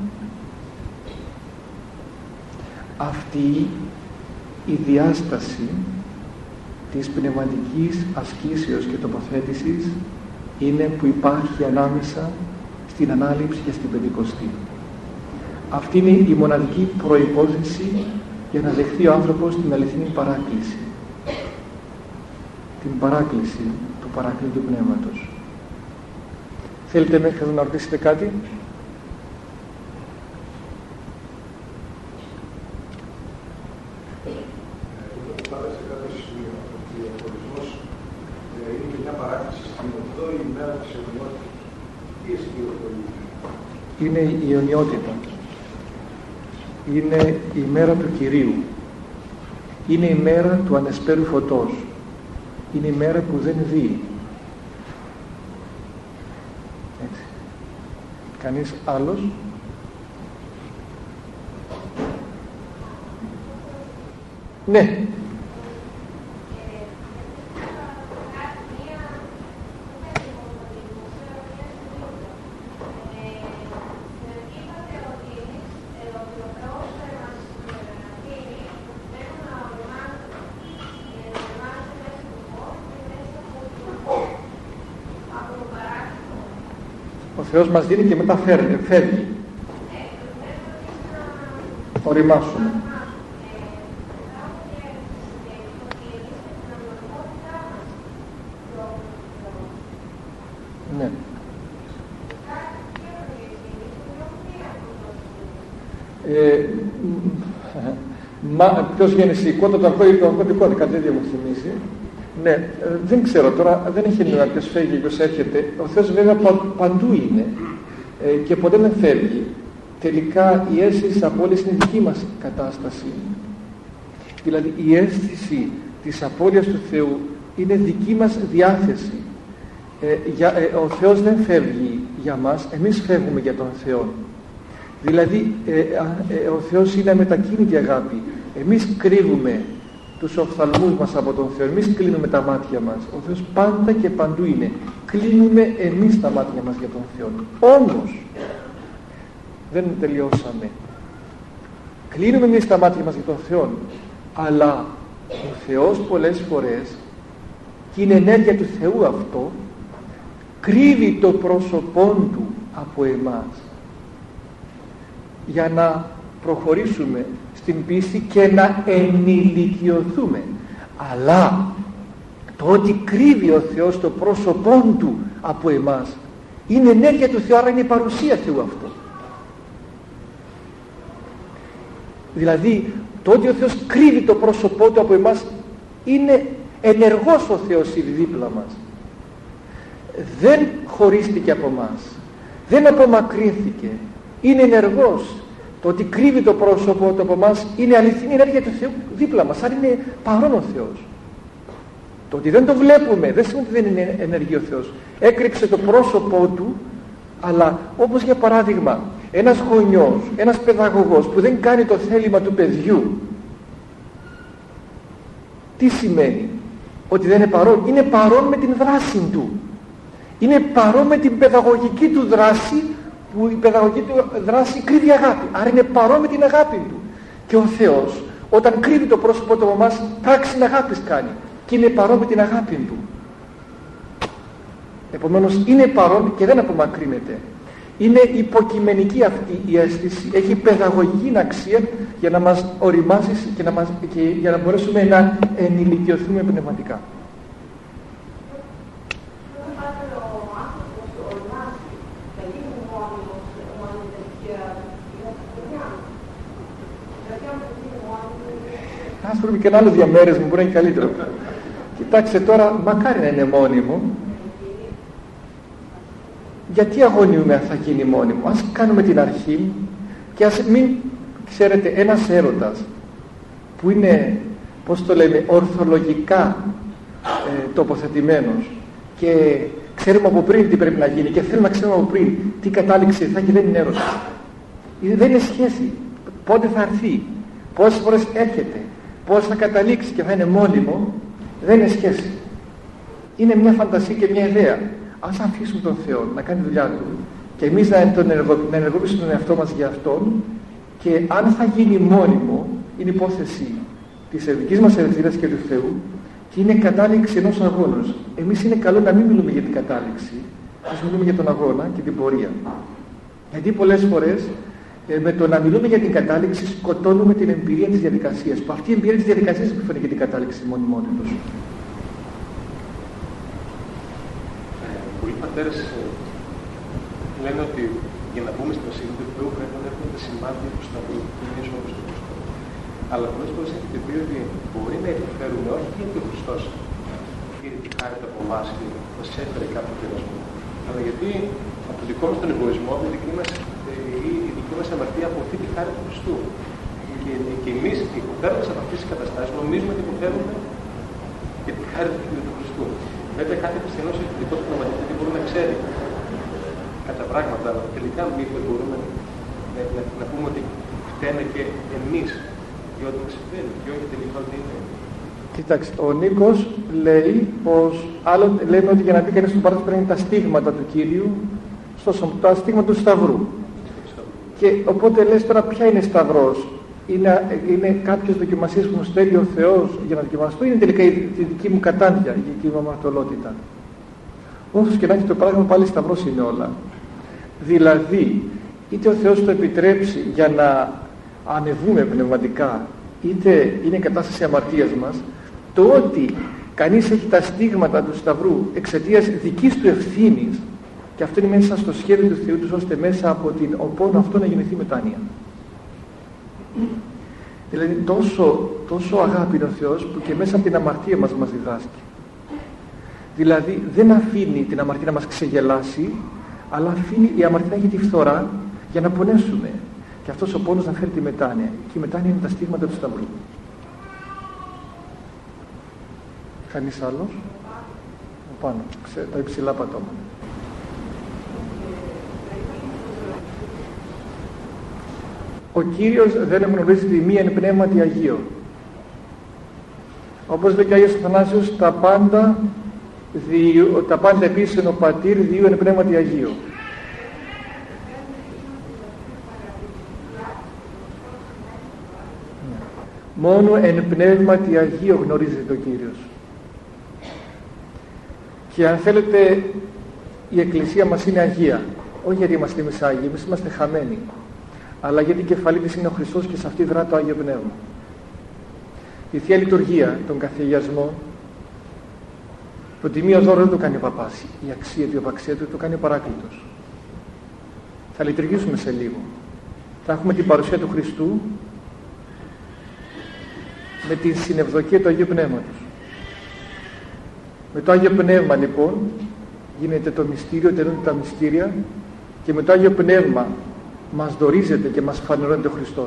Αυτή η διάσταση της πνευματικής ασκήσεως και τοποθέτησης είναι που υπάρχει ανάμεσα στην Ανάληψη και στην Πεντηκοστή. Αυτή είναι η μοναδική προϋπόθεση για να δεχθεί ο άνθρωπος την αληθινή παράκληση. Την παράκληση του παράκλητου πνεύματος. Θέλετε μέχρι εδώ να ρωτήσετε κάτι? Είναι η αιωνιότητα. Είναι η μέρα του Κυρίου. Είναι η μέρα του ανεσπέρου φωτός. Είναι η μέρα που δεν δει. Έτσι. Κανείς άλλος? Ναι. Ο Θεός μας δίνει και μετά φεύγει. Οριμάσουμε. Ναι. Ποιος γεννησικό, το αρχαίο ή το αρχοντικό, κάτι τέτοιο μου θυμίζει. Ναι, δεν ξέρω τώρα, δεν έχει νόημα ποιος φεύγει, ποιος έρχεται. Ο Θεός βέβαια παντού είναι και ποτέ δεν φεύγει. Τελικά η αίσθηση της απώλειας είναι δική μας κατάσταση. Δηλαδή η αίσθηση της απώλειας του Θεού είναι δική μας διάθεση. Ο Θεός δεν φεύγει για μας, εμείς φεύγουμε για τον Θεό. Δηλαδή ο Θεός είναι αμετακίνητη αγάπη. Εμείς κρύβουμε τους οφθαλμούς μας από τον Θεό, εμείς κλείνουμε τα μάτια μας. Ο Θεός πάντα και παντού είναι. Κλείνουμε εμείς τα μάτια μας για τον Θεό. Όμως δεν τελειώσαμε. Κλείνουμε εμείς τα μάτια μας για τον Θεό, αλλά ο Θεός πολλές φορές, και είναι ενέργεια του Θεού αυτό, κρύβει το πρόσωπό Του από εμάς για να προχωρήσουμε στην πίστη και να ενηλικιωθούμε. Αλλά το ότι κρύβει ο Θεός το πρόσωπό Του από εμάς είναι ενέργεια του Θεού, άρα είναι παρουσία Θεού αυτό. Δηλαδή το ότι ο Θεός κρύβει το πρόσωπό Του από εμάς είναι ενεργός ο Θεός ήδη δίπλα μας. Δεν χωρίστηκε από μας, δεν απομακρύνθηκε, είναι ενεργός. Το ότι κρύβει το πρόσωπό Του από εμάς είναι αληθινή ενέργεια του Θεού δίπλα μας, αν είναι παρόν ο Θεός. Το ότι δεν το βλέπουμε δεν σημαίνει ότι δεν είναι ενεργή ο Θεός. Έκρυψε το πρόσωπό Του, αλλά όπως για παράδειγμα ένας γονιός, ένας παιδαγωγός που δεν κάνει το θέλημα του παιδιού, τι σημαίνει? ότι δεν είναι παρόν. Είναι παρόν με την δράση του. Είναι παρόν με την παιδαγωγική του δράση, που η παιδαγωγική του δράση κρύβει αγάπη. Άρα είναι παρόν με την αγάπη του. Και ο Θεός όταν κρύβει το πρόσωπο του από εμάς, πράξη αγάπης κάνει. Και είναι παρόν με την αγάπη του. Επομένως είναι παρόν και δεν απομακρύνεται. Είναι υποκειμενική αυτή η αίσθηση. Έχει παιδαγωγική αξία για να μας οριμάσει και για να μπορέσουμε να ενηλικιωθούμε πνευματικά. Άνθρωποι και ένα άλλο διαμέρισμα μπορεί να είναι καλύτερο. Κοιτάξτε τώρα, μακάρι να είναι μόνιμο. Γιατί αγωνιούμε αν θα γίνει μόνιμο? Ας κάνουμε την αρχή και ας μην, ξέρετε, ένας έρωτας που είναι, πώς το λέμε, ορθολογικά τοποθετημένος και ξέρουμε από πριν τι πρέπει να γίνει και θέλουμε να ξέρουμε από πριν τι κατάληξη θα έχει, δεν είναι έρωτας. Δεν είναι σχέση. Πότε θα έρθει, πόσες φορές έρχεται, πώς θα καταλήξει και θα είναι μόνιμο, δεν είναι σχέση. Είναι μια φαντασία και μια ιδέα. Ας αφήσουμε τον Θεό να κάνει δουλειά του και εμείς να ενεργοποιήσουμε τον εαυτό μας για Αυτόν, και αν θα γίνει μόνιμο, είναι υπόθεση της δικής μας ελευθερίας και του Θεού και είναι κατάληξη ενός αγώνος. Εμείς είναι καλό να μην μιλούμε για την κατάληξη, ας μιλούμε για τον αγώνα και την πορεία. Γιατί πολλές φορές με το να μιλούμε για την κατάληξη σκοτώνουμε την εμπειρία της διαδικασίας, που αυτή η εμπειρία της διαδικασίας επιφέρει και την κατάληξη της μονιμότητας. Πολλοί πατέρες λένε ότι για να μπούμε στην ασύλληψη του Θεού πρέπει να έχουμε τα σημάδια του Σταυρού, που είναι ίσως όπως το Χριστό. Αλλά πολλές φορές έχετε πει ότι μπορεί να υποφέρουμε όχι γιατί ο Χριστός πήρε τη χάρη από εμάς και μας έφερε κάποιο πειρασμό, αλλά γιατί από το δικό μας τον εγωισμό, η δική μας αμαρτία αποφύγει τη χάρη του Χριστού. Και εμείς υποφέροντας από αυτές τις καταστάσεις νομίζουμε ότι υποφέρουμε για τη χάρη του Χριστού. Βέβαια κάθε χριστιανός έχει δικό του πνευματικό και μπορεί να ξέρει κατά πράγματα, αλλά τελικά μήπως μπορούμε να πούμε ότι φταίνε και εμείς για ό,τι μας συμβαίνει και όχι τελικά ότι είναι. Κοιτάξτε, ο Νίκος λέει πως άλλο λέμε ότι για να μπει κανείς στον Παράδεισο πρέπει να είναι τα στίγματα του Κύριου, τα στίγματα του Σταυρού. Και οπότε λες τώρα ποια είναι Σταυρός? Είναι κάποιες δοκιμασίες που μου στέλνει ο Θεός για να δοκιμαστώ, είναι τελικά η δική μου κατάντια, η δική μου αμαρτωλότητα? Όπως και να έχει το πράγμα, πάλι Σταυρός είναι όλα. Δηλαδή, είτε ο Θεός το επιτρέψει για να ανεβούμε πνευματικά, είτε είναι κατάσταση αμαρτίας μας, το ότι κανείς έχει τα στίγματα του Σταυρού εξαιτίας δικής του ευθύνης, και αυτό είναι μέσα στο σχέδιο του Θεού, ώστε μέσα από ο πόνο αυτό να γεννηθεί μετάνοια. Δηλαδή τόσο αγάπη είναι ο Θεός που και μέσα από την αμαρτία μας διδάσκει. Δηλαδή δεν αφήνει την αμαρτία να μας ξεγελάσει, αλλά αφήνει η αμαρτία να έχει τη φθορά για να πονέσουμε. Και αυτός ο πόνος να φέρει τη μετάνοια. Και η μετάνοια είναι τα στίγματα του Σταυρού. Κανείς άλλος? Πάνω, τα υψηλά πατώματα. Ο Κύριος δεν γνωρίζει τη μία εν πνεύματι Αγίο. Όπως λέει και ο Άγιος Αθανάσιος, τα πάντα επίσης εν ο Πατήρ δύο εν πνεύματι Αγίο. Μόνο εν πνεύματι Αγίο γνωρίζεται ο Κύριος. Και αν θέλετε, η Εκκλησία μας είναι Αγία. Όχι γιατί είμαστε εμείς Άγιοι, εμείς είμαστε χαμένοι, αλλά γιατί η κεφαλή της είναι ο Χριστός και σε αυτή δρά το Άγιο Πνεύμα. Η Θεία Λειτουργία, τον καθηγιασμό, το τιμίο δώρο δεν το κάνει ο Παπάς, η αξία του, η απαξία του το κάνει ο Παράκλητος. Θα λειτουργήσουμε σε λίγο. Θα έχουμε την παρουσία του Χριστού με την συνευδοκία του Αγίου Πνεύματος. Με το Άγιο Πνεύμα λοιπόν γίνεται το μυστήριο, τελούνται τα μυστήρια, και με το Άγιο Πνεύμα μας δωρίζεται και μας φανερώνεται ο Χριστός.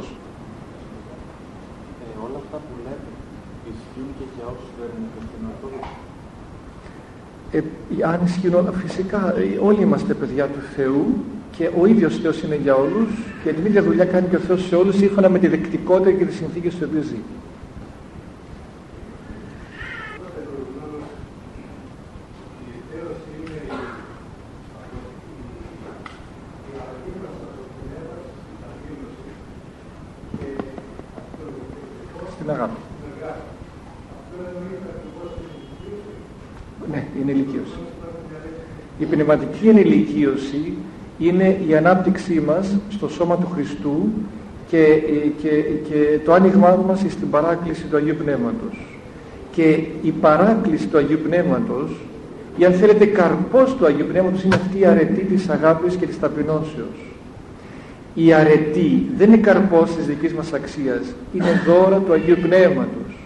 Όλα αυτά που λέτε ισχύουν και για όσους δεν είναι χριστιανοί? Αν ισχύουν όλα, φυσικά όλοι είμαστε παιδιά του Θεού και ο ίδιος Θεός είναι για όλους και την ίδια δουλειά κάνει και ο Θεός σε όλους σύμφωνα με τη δεκτικότητα και τις συνθήκες του οποίου ζει. την αγάπη. Ναι, είναι ηλικίωση. Η πνευματική ενηλικίωση είναι η ανάπτυξή μας στο σώμα του Χριστού και το άνοιγμά μας στην παράκληση του Αγίου Πνεύματος. Και η παράκληση του Αγίου Πνεύματος, ή αν θέλετε καρπός του Αγίου Πνεύματος, είναι αυτή η αρετή της αγάπης και της ταπεινώσεως. Η αρετή δεν είναι καρπός της δικής μας αξίας, είναι δώρα του Αγίου Πνεύματος.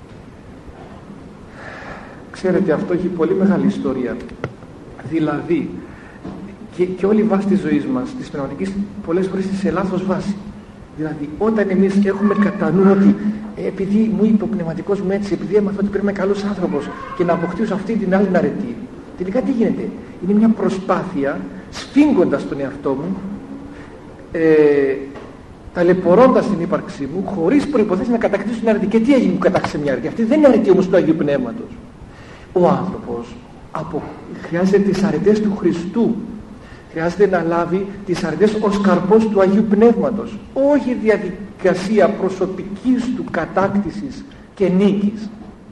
Ξέρετε, αυτό έχει πολύ μεγάλη ιστορία. Δηλαδή, και όλη η βάση της ζωής μας, της πνευματικής, πολλές φορές είναι σε λάθος βάση. Δηλαδή, όταν εμείς έχουμε κατά νου ότι επειδή μου είπε ο πνευματικός μου έτσι, επειδή έμαθα ότι πρέπει να είμαι καλός άνθρωπος και να αποκτήσω αυτή την άλλη αρετή, τελικά τι γίνεται? Είναι μια προσπάθεια, σφίγγοντας τον εαυτό μου, ταλαιπωρώντας την ύπαρξή μου, χωρίς προϋποθέσεις να κατακτήσω την αρετή. Και τι έγινε που κατάκτησε μια αρετή? Αυτή δεν είναι αρετή όμως του Αγίου Πνεύματος. Ο άνθρωπος χρειάζεται τις αρετές του Χριστού. Χρειάζεται να λάβει τις αρετές ως καρπός του Αγίου Πνεύματος, όχι διαδικασία προσωπικής του κατάκτησης και νίκης.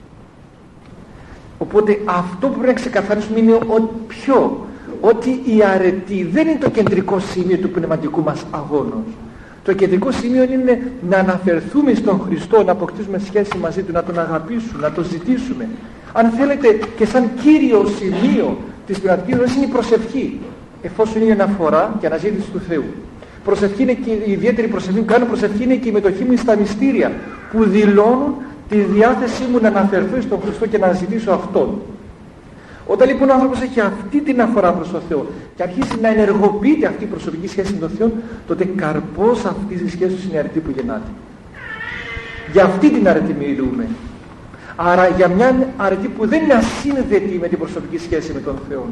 Οπότε αυτό που πρέπει να ξεκαθαρίσουμε είναι ότι η αρετή δεν είναι το κεντρικό σημείο του πνευματικού μας αγώνος. Το κεντρικό σημείο είναι να αναφερθούμε στον Χριστό, να αποκτήσουμε σχέση μαζί Του, να Τον αγαπήσουμε, να Τον ζητήσουμε. Αν θέλετε, και σαν κύριο σημείο της πνευματικής ζωής είναι η προσευχή, εφόσον είναι αναφορά και αναζήτηση του Θεού. Προσευχή είναι και η ιδιαίτερη προσευχή που κάνω, προσευχή είναι και η μετοχή μου στα μυστήρια, που δηλώνουν τη διάθεσή μου να αναφερθώ στον Χριστό και να αναζητήσω Αυτόν. Όταν λοιπόν ο άνθρωπος έχει αυτή την αφορά προς τον Θεό και αρχίσει να ενεργοποιείται αυτή η προσωπική σχέση με τον Θεό, τότε καρπός αυτής της σχέσης είναι η αρετή που γεννάται. Για αυτή την αρετή μιλούμε. Άρα για μια αρετή που δεν είναι ασύνδετη με την προσωπική σχέση με τον Θεό,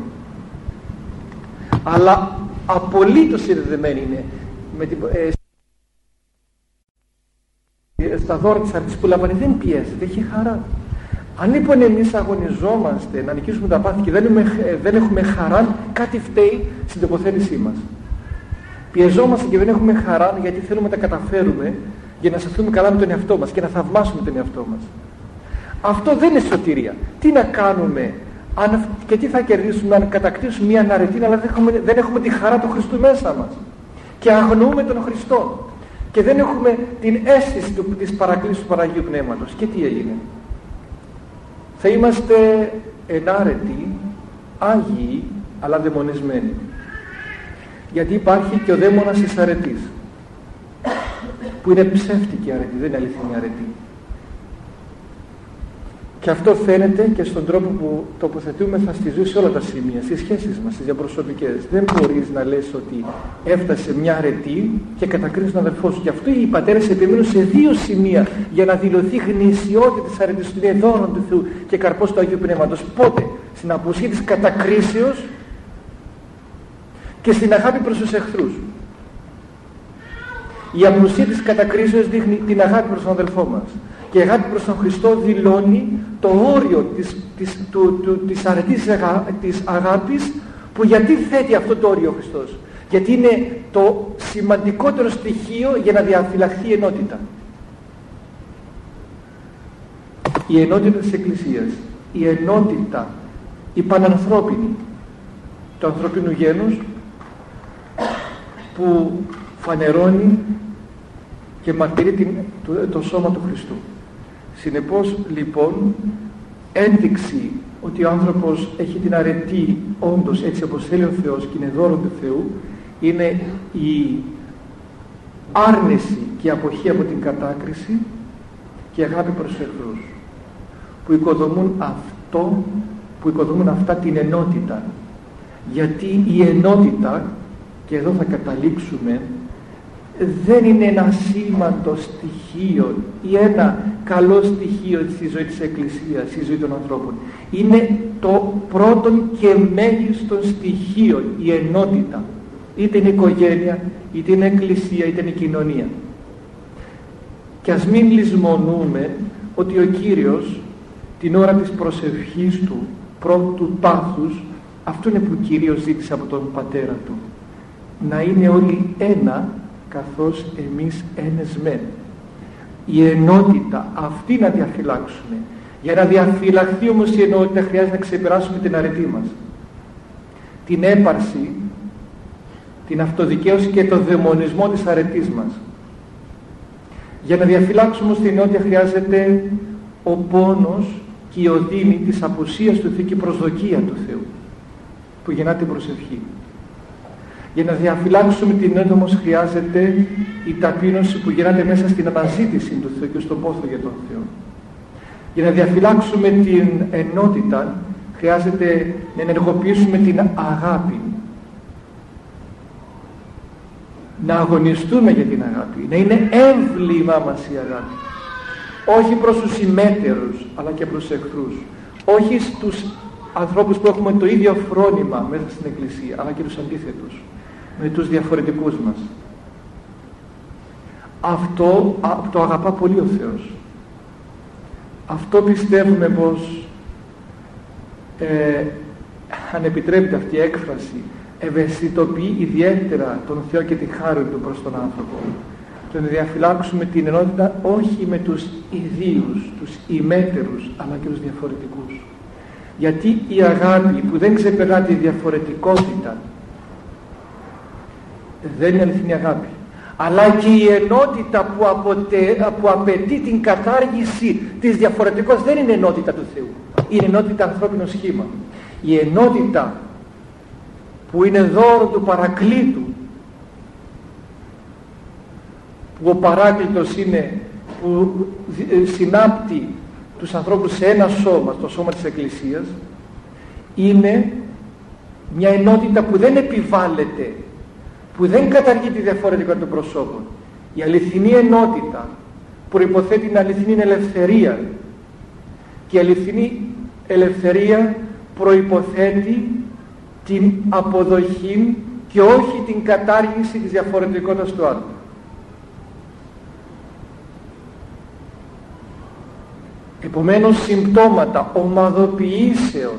αλλά απολύτως συνδεδεμένη είναι με την, στα δώρα της αρετής που λαμβάνει. Δεν πιέζεται, έχει χαρά. Αν λοιπόν εμείς αγωνιζόμαστε να νικήσουμε τα πάθη και δεν έχουμε χαρά, κάτι φταίει στην τοποθέτησή μας. Πιεζόμαστε και δεν έχουμε χαρά γιατί θέλουμε να τα καταφέρουμε για να αισθανθούμε καλά με τον εαυτό μας και να θαυμάσουμε τον εαυτό μας. Αυτό δεν είναι σωτηρία. Τι να κάνουμε και τι θα κερδίσουμε αν κατακτήσουμε μια αρετή, αλλά δεν έχουμε τη χαρά του Χριστού μέσα μας και αγνοούμε τον Χριστό και δεν έχουμε την αίσθηση της παρακλήσης του Παναγίου Πνεύματος. Και τι έγινε? Θα είμαστε ενάρετοι, άγιοι, αλλά δαιμονισμένοι. Γιατί υπάρχει και ο δαίμονας της αρετής, που είναι ψεύτικη αρετή, δεν είναι αληθινή αρετή. Και αυτό φαίνεται και στον τρόπο που τοποθετούμεθα στη ζωή σε όλα τα σημεία, στις σχέσεις μας, στις διαπροσωπικές. Δεν μπορείς να λες ότι έφτασε μια αρετή και κατακρίνεις τον αδελφό σου. Γι' αυτό οι πατέρες επιμείνουν σε δύο σημεία για να δηλωθεί γνησιότητα της αρετής του, είναι δώρο του Θεού και καρπός του Αγίου Πνεύματος. Πότε? Στην απουσία της κατακρίσεως και στην αγάπη προς τους εχθρούς. Η απουσία της κατακρίσεως δείχνει την αγάπη προς τον αδελφό μας. Και η αγάπη προς τον Χριστό δηλώνει το όριο της αρετής της αγάπης, που γιατί θέτει αυτό το όριο ο Χριστός? Γιατί είναι το σημαντικότερο στοιχείο για να διαφυλαχθεί η ενότητα. Η ενότητα της Εκκλησίας, η ενότητα, η πανανθρώπινη του ανθρωπίνου γένους, που φανερώνει και μαρτυρεί το σώμα του Χριστού. Συνεπώς λοιπόν, ένδειξη ότι ο άνθρωπος έχει την αρετή όντως έτσι όπως θέλει ο Θεός και είναι δώρο του Θεού, είναι η άρνηση και η αποχή από την κατάκριση και η αγάπη προς τους εχθρούς, που οικοδομούν αυτά την ενότητα. Γιατί η ενότητα, και εδώ θα καταλήξουμε, δεν είναι ένα σήμαντο στοιχείο ή ένα καλό στοιχείο στη ζωή της Εκκλησίας, στη ζωή των ανθρώπων. Είναι το πρώτο και μέγιστο στοιχείο, η ενότητα. Είτε είναι οικογένεια, είτε είναι εκκλησία, είτε είναι κοινωνία. Και ας μην λησμονούμε ότι ο Κύριος την ώρα της προσευχής του, πρώτου πάθους, αυτό είναι που Κύριος ζήτησε από τον Πατέρα του. Να είναι όλοι ένα, καθώς εμείς ένες μεν. η ενότητα αυτή να διαφυλάξουμε. Για να διαφυλαχθεί όμως η ενότητα χρειάζεται να ξεπεράσουμε την αρετή μας, την έπαρση, την αυτοδικαίωση και το δαιμονισμό της αρετής μας. Για να διαφυλάξουμε όμως την ενότητα χρειάζεται ο πόνος και η οδύνη της απουσίας του Θεού και η προσδοκία του Θεού που γεννά την προσευχή. Για να διαφυλάξουμε την ενότητα όμως χρειάζεται η ταπείνωση που γεννάται μέσα στην αναζήτηση του Θεού και στον πόθο για τον Θεό. Για να διαφυλάξουμε την ενότητα χρειάζεται να ενεργοποιήσουμε την αγάπη. Να αγωνιστούμε για την αγάπη, να είναι έμβλημά μας η αγάπη. Όχι προς τους ημέτερους, αλλά και προς τους εχθρούς. Όχι στους ανθρώπους που έχουμε το ίδιο φρόνημα μέσα στην Εκκλησία, αλλά και τους αντίθετους, με τους διαφορετικούς μας. Αυτό το αγαπά πολύ ο Θεός. Αυτό πιστεύουμε πως, αν επιτρέπεται αυτή η έκφραση, ευαισθητοποιεί ιδιαίτερα τον Θεό και τη χάρη Του προς τον άνθρωπο. Το να διαφυλάξουμε την ενότητα όχι με τους ιδίους, τους ημέτερους, αλλά και τους διαφορετικούς. Γιατί η αγάπη που δεν ξεπερνά τη διαφορετικότητα δεν είναι αληθινή αγάπη. Αλλά και η ενότητα που απαιτεί την κατάργηση της διαφορετικότητας δεν είναι ενότητα του Θεού. Είναι ενότητα ανθρώπινο σχήμα. Η ενότητα που είναι δώρο του Παρακλήτου, που ο Παράκλητος είναι που συνάπτει τους ανθρώπους σε ένα σώμα, το σώμα της Εκκλησίας, είναι μια ενότητα που δεν επιβάλλεται, που δεν καταργεί τη διαφορετικότητα των προσώπων. Η αληθινή ενότητα προϋποθέτει την αληθινή ελευθερία και η αληθινή ελευθερία προϋποθέτει την αποδοχή και όχι την κατάργηση της διαφορετικότητας του άλλου. Επομένως, συμπτώματα ομαδοποιήσεων,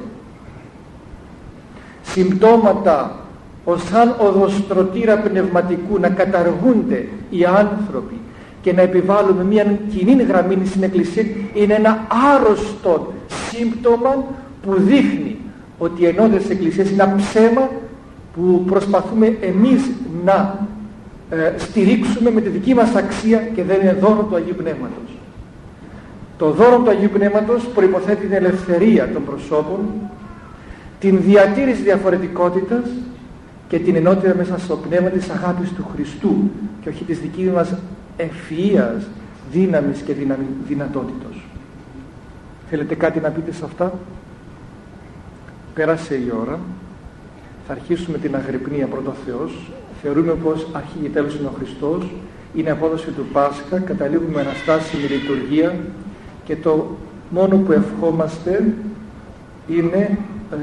συμπτώματα ως σαν οδοστρωτήρα πνευματικού να καταργούνται οι άνθρωποι και να επιβάλλουμε μια κοινή γραμμή στην Εκκλησία είναι ένα άρρωστο σύμπτωμα που δείχνει ότι η ενότητα της Εκκλησίας είναι ένα ψέμα που προσπαθούμε εμείς να στηρίξουμε με τη δική μας αξία και δεν είναι δώρο του Αγίου Πνεύματος. Το δώρο του Αγίου Πνεύματος προϋποθέτει την ελευθερία των προσώπων, την διατήρηση διαφορετικότητας και την ενότητα μέσα στο πνεύμα της αγάπης του Χριστού και όχι της δικής μας ευφυΐας, δύναμης και δυνατότητος. Θέλετε κάτι να πείτε σε αυτά? Πέρασε η ώρα. Θα αρχίσουμε την αγρυπνία πρώτο Θεός. Θεωρούμε πως αρχή και τέλος είναι ο Χριστός. Είναι απόδοση του Πάσχα. Καταλήγουμε με αναστάσιμη λειτουργία. Και το μόνο που ευχόμαστε είναι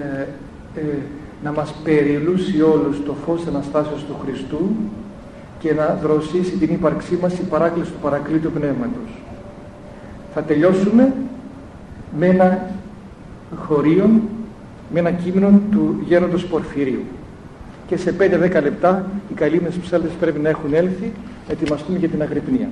να μας περιλούσει όλους το φως της Αναστάσεως του Χριστού και να δροσίσει την ύπαρξή μας η παράκληση του Παρακλήτου Πνεύματος. Θα τελειώσουμε με ένα χωρίο, με ένα κείμενο του Γέροντος Πορφυρίου. Και σε 5-10 λεπτά οι καλήμνες ψάλτες πρέπει να έχουν έλθει να ετοιμαστούμε για την αγρυπνία.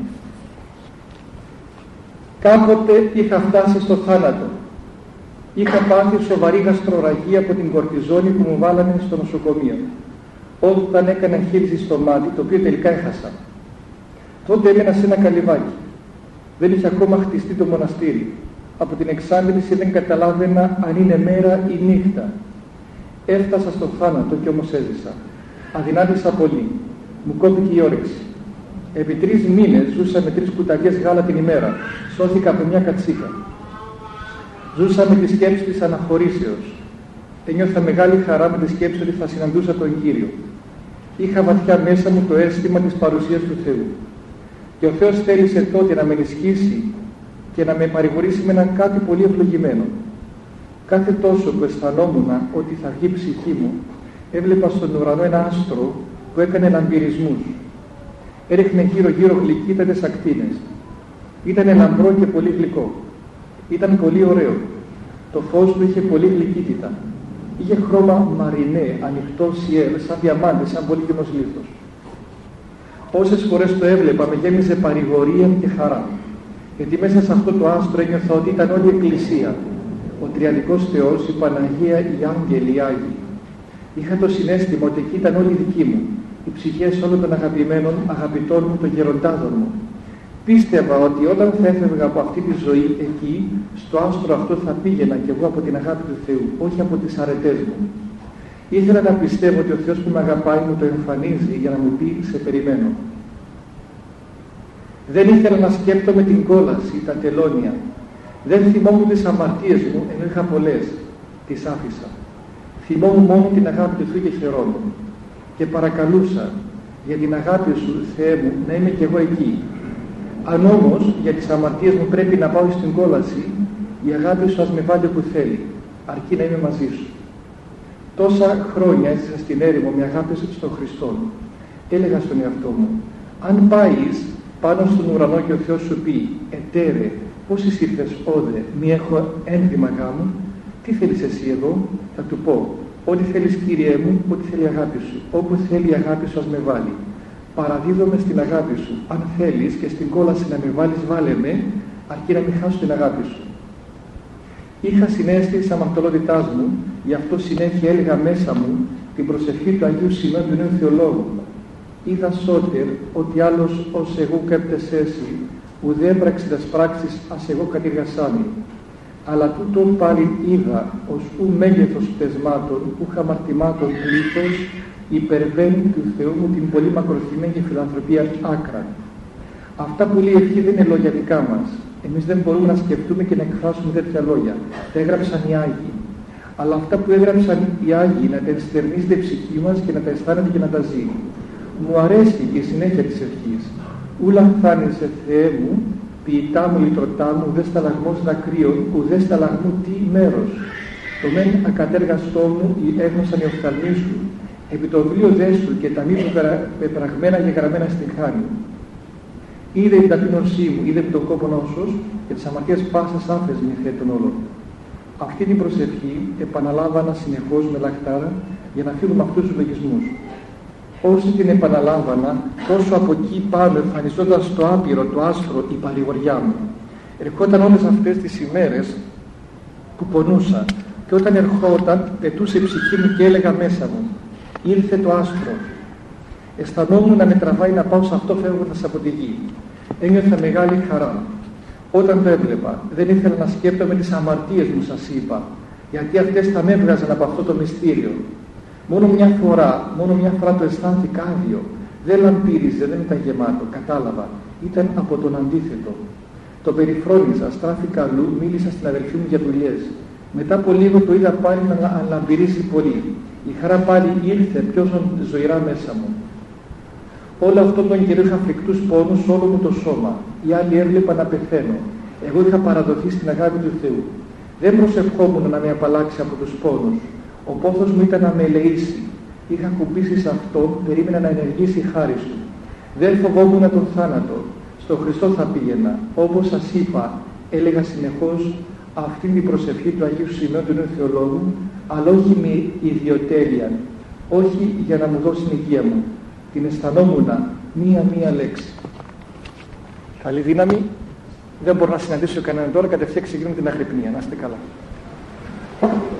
Κάποτε είχα φτάσει στο θάνατο. Είχα πάθει σοβαρή γαστρορραγία από την κορτιζόνη που μου βάλανε στο νοσοκομείο. Όταν έκανα χείληση στο μάτι, το οποίο τελικά έχασα. Τότε έμενα σε ένα καλυβάκι. Δεν είχε ακόμα χτιστεί το μοναστήρι. Από την εξάντληση δεν καταλάβαινα αν είναι μέρα ή νύχτα. Έφτασα στο θάνατο και όμως έζησα. Αδυνάτησα πολύ. Μου κόπηκε η όρεξη. Επί 3 μήνες ζούσα με 3 κουταλιές γάλα την ημέρα. Σώθηκα από μια κατσίκα. Ζούσα με τη σκέψη της αναχωρήσεως. Ένιωθα μεγάλη χαρά με τη σκέψη ότι θα συναντούσα τον Κύριο. Είχα βαθιά μέσα μου το αίσθημα της παρουσίας του Θεού. Και ο Θεός θέλησε τότε να με ενισχύσει και να με παρηγορήσει με έναν κάτι πολύ ευλογημένο. Κάθε τόσο που αισθανόμουν ότι θα βγει η ψυχή μου, έβλεπα στον ουρανό ένα άστρο που έκανε λαμπυρισμούς. Έριχνε γύρω-γύρω γλυκύτατες ακτίνες. Ήταν λαμπρό και πολύ γλυκό. Ήταν πολύ ωραίο. Το φως του είχε πολύ γλυκύτητα. Είχε χρώμα μαρινέ, ανοιχτό σιέλ, σαν διαμάντι, σαν πολύγυμνος λίθος. Όσες φορές το έβλεπα με γέμιζε παρηγορία και χαρά. Γιατί μέσα σε αυτό το άστρο ένιωθα ότι ήταν όλη η Εκκλησία, ο Τριαδικός Θεός, η Παναγία, οι Άγγελοι, οι Άγιοι. Είχα το συναίσθημα ότι εκεί ήταν όλοι οι δικοί μου, οι ψυχές όλων των αγαπημένων αγαπητών μου, των γεροντάδων μου. Πίστευα ότι όταν θα έφευγα από αυτή τη ζωή εκεί, στο άστρο αυτό θα πήγαινα κι εγώ από την αγάπη του Θεού, όχι από τις αρετές μου. Ήθελα να πιστεύω ότι ο Θεός που με αγαπάει μου το εμφανίζει για να μου πει «σε περιμένω». Δεν ήθελα να σκέπτομαι την κόλαση, τα τελώνια. Δεν θυμόμουν τις αμαρτίες μου, ενώ είχα πολλές. Τις άφησα. Θυμόμουν μόνο την αγάπη του Θεού και χαιρόμουν. Και παρακαλούσα για την αγάπη σου, Θεέ μου, να είμαι κι εγώ εκεί. Αν όμως για τις αμαρτίες μου πρέπει να πάω στην κόλαση, η αγάπη σου ας με βάλει όπου θέλει, αρκεί να είμαι μαζί σου. Τόσα χρόνια έζησα στην έρημο με αγάπη στον Χριστό. Έλεγα στον εαυτό μου, αν πάεις πάνω στον ουρανό και ο Θεός σου πει «Ετέρε, πώς ήρθες όδε, μη έχω ένδυμα γάμου, τι θέλεις εσύ εδώ?» Θα του πω «Ό,τι θέλεις Κύριέ μου, ό,τι θέλει η αγάπη σου, όπου θέλει η αγάπη σου ας με βάλει. Παραδίδομαι στην αγάπη σου, αν θέλεις και στην κόλαση να με βάλεις βάλε με, αρκεί να μην χάσω την αγάπη σου». Είχα συναίσθηση της αμαρτωλότητάς μου, γι' αυτό συνέχεια έλεγα μέσα μου την προσευχή του Αγίου Σημεών του Νέου Θεολόγου. Είδα σώτερ ότι άλλος ως εγώ κέπτες έσυ, ουδέ έπραξε τας πράξεις ας εγώ κατηργασάμι. Αλλά τούτο πάλι είδα ως ου μέγεθος πτεσμάτων, ου χαμαρτημάτων πλήθος, υπερβαίνει του Θεού μου την πολύ μακροθυμένη φιλανθρωπία άκρα. Αυτά που λέει η ευχή δεν είναι λόγια δικά μας. Εμείς δεν μπορούμε να σκεφτούμε και να εκφράσουμε τέτοια λόγια. Τα έγραψαν οι Άγιοι. Αλλά αυτά που έγραψαν οι Άγιοι να τα ενστερνίζεται η ψυχή μας και να τα αισθάνεται και να τα ζει. Μου αρέσει και η συνέχεια της ευχής. Ούλα φάνησε Θεέ μου, ποιητά μου, λυτρωτά μου, ουδέ σταλαγμός δακρύων, ουδέ σταλαγμού τι μέρος. Το μεν ακατέργαστό μου ή έγνωσαν οι οφθαλμοί σου, επί το βιβλίο δέσου και τα μη πεπραγμένα και γραμμένα στην χάνη. Είδε η ταπείνωσή μου, είδε με τον κόπο νόσος και τις αμαρτίες πάσας άφες με θέτων όλων. Αυτή την προσευχή επαναλάβανα συνεχώς με λαχτάρα για να φύγουμε αυτούς τους λογισμούς. Όσο την επαναλάμβανα, τόσο από εκεί πάνω εμφανιζόταν στο άπειρο, το άσπρο, η παρηγοριά μου. Ερχόταν όλες αυτές τις ημέρες που πονούσα και όταν ερχόταν πετούσε η ψυχή μου και έλεγα μέσα μου «Ήρθε το άσπρο». Αισθανόμουν να με τραβάει να πάω σε αυτό φεύγοντας από τη γη. Ένιωθα μεγάλη χαρά. Όταν το έβλεπα, δεν ήθελα να σκέπτομαι τις αμαρτίες μου, σας είπα, γιατί αυτές θα με έβγαζαν από αυτό το μυστήριο. Μόνο μια φορά το αισθάνθηκα άδειο. Δεν λαμπύριζε, δεν ήταν γεμάτο, κατάλαβα. Ήταν από τον αντίθετο. Το περιφρόνησα, στράφηκα αλλού, μίλησα στην αδελφή μου για δουλειές. Μετά από λίγο το είδα πάλι να λαμπυρίζει πολύ. Η χαρά πάλι ήρθε πιο ζωηρά μέσα μου. Όλο αυτόν τον καιρό είχα φρικτούς πόνους σε όλο μου το σώμα. Οι άλλοι έβλεπαν να πεθαίνω. Εγώ είχα παραδοθεί στην αγάπη του Θεού. Δεν προσευχόμουν να με απαλλάξει από τους πόνους. Ο πόθος μου ήταν να με ελεήσει. Είχα κουμπίσει σε αυτόν, περίμενα να ενεργήσει η χάρις του. Δεν φοβόμουν τον θάνατο. Στο Χριστό θα πήγαινα. Όπως σας είπα, έλεγα συνεχώς αυτήν την προσευχή του Αγίου Σημεών του Νέου Θεολόγου, αλλά όχι με ιδιοτέλεια, όχι για να μου δώσει την υγεία μου. Την αισθανόμουν μία λέξη. Καλή δύναμη. Δεν μπορώ να συναντήσω κανέναν τώρα, κατευθείαν ξεκινούμε την αγρυπνία. Να είστε καλά.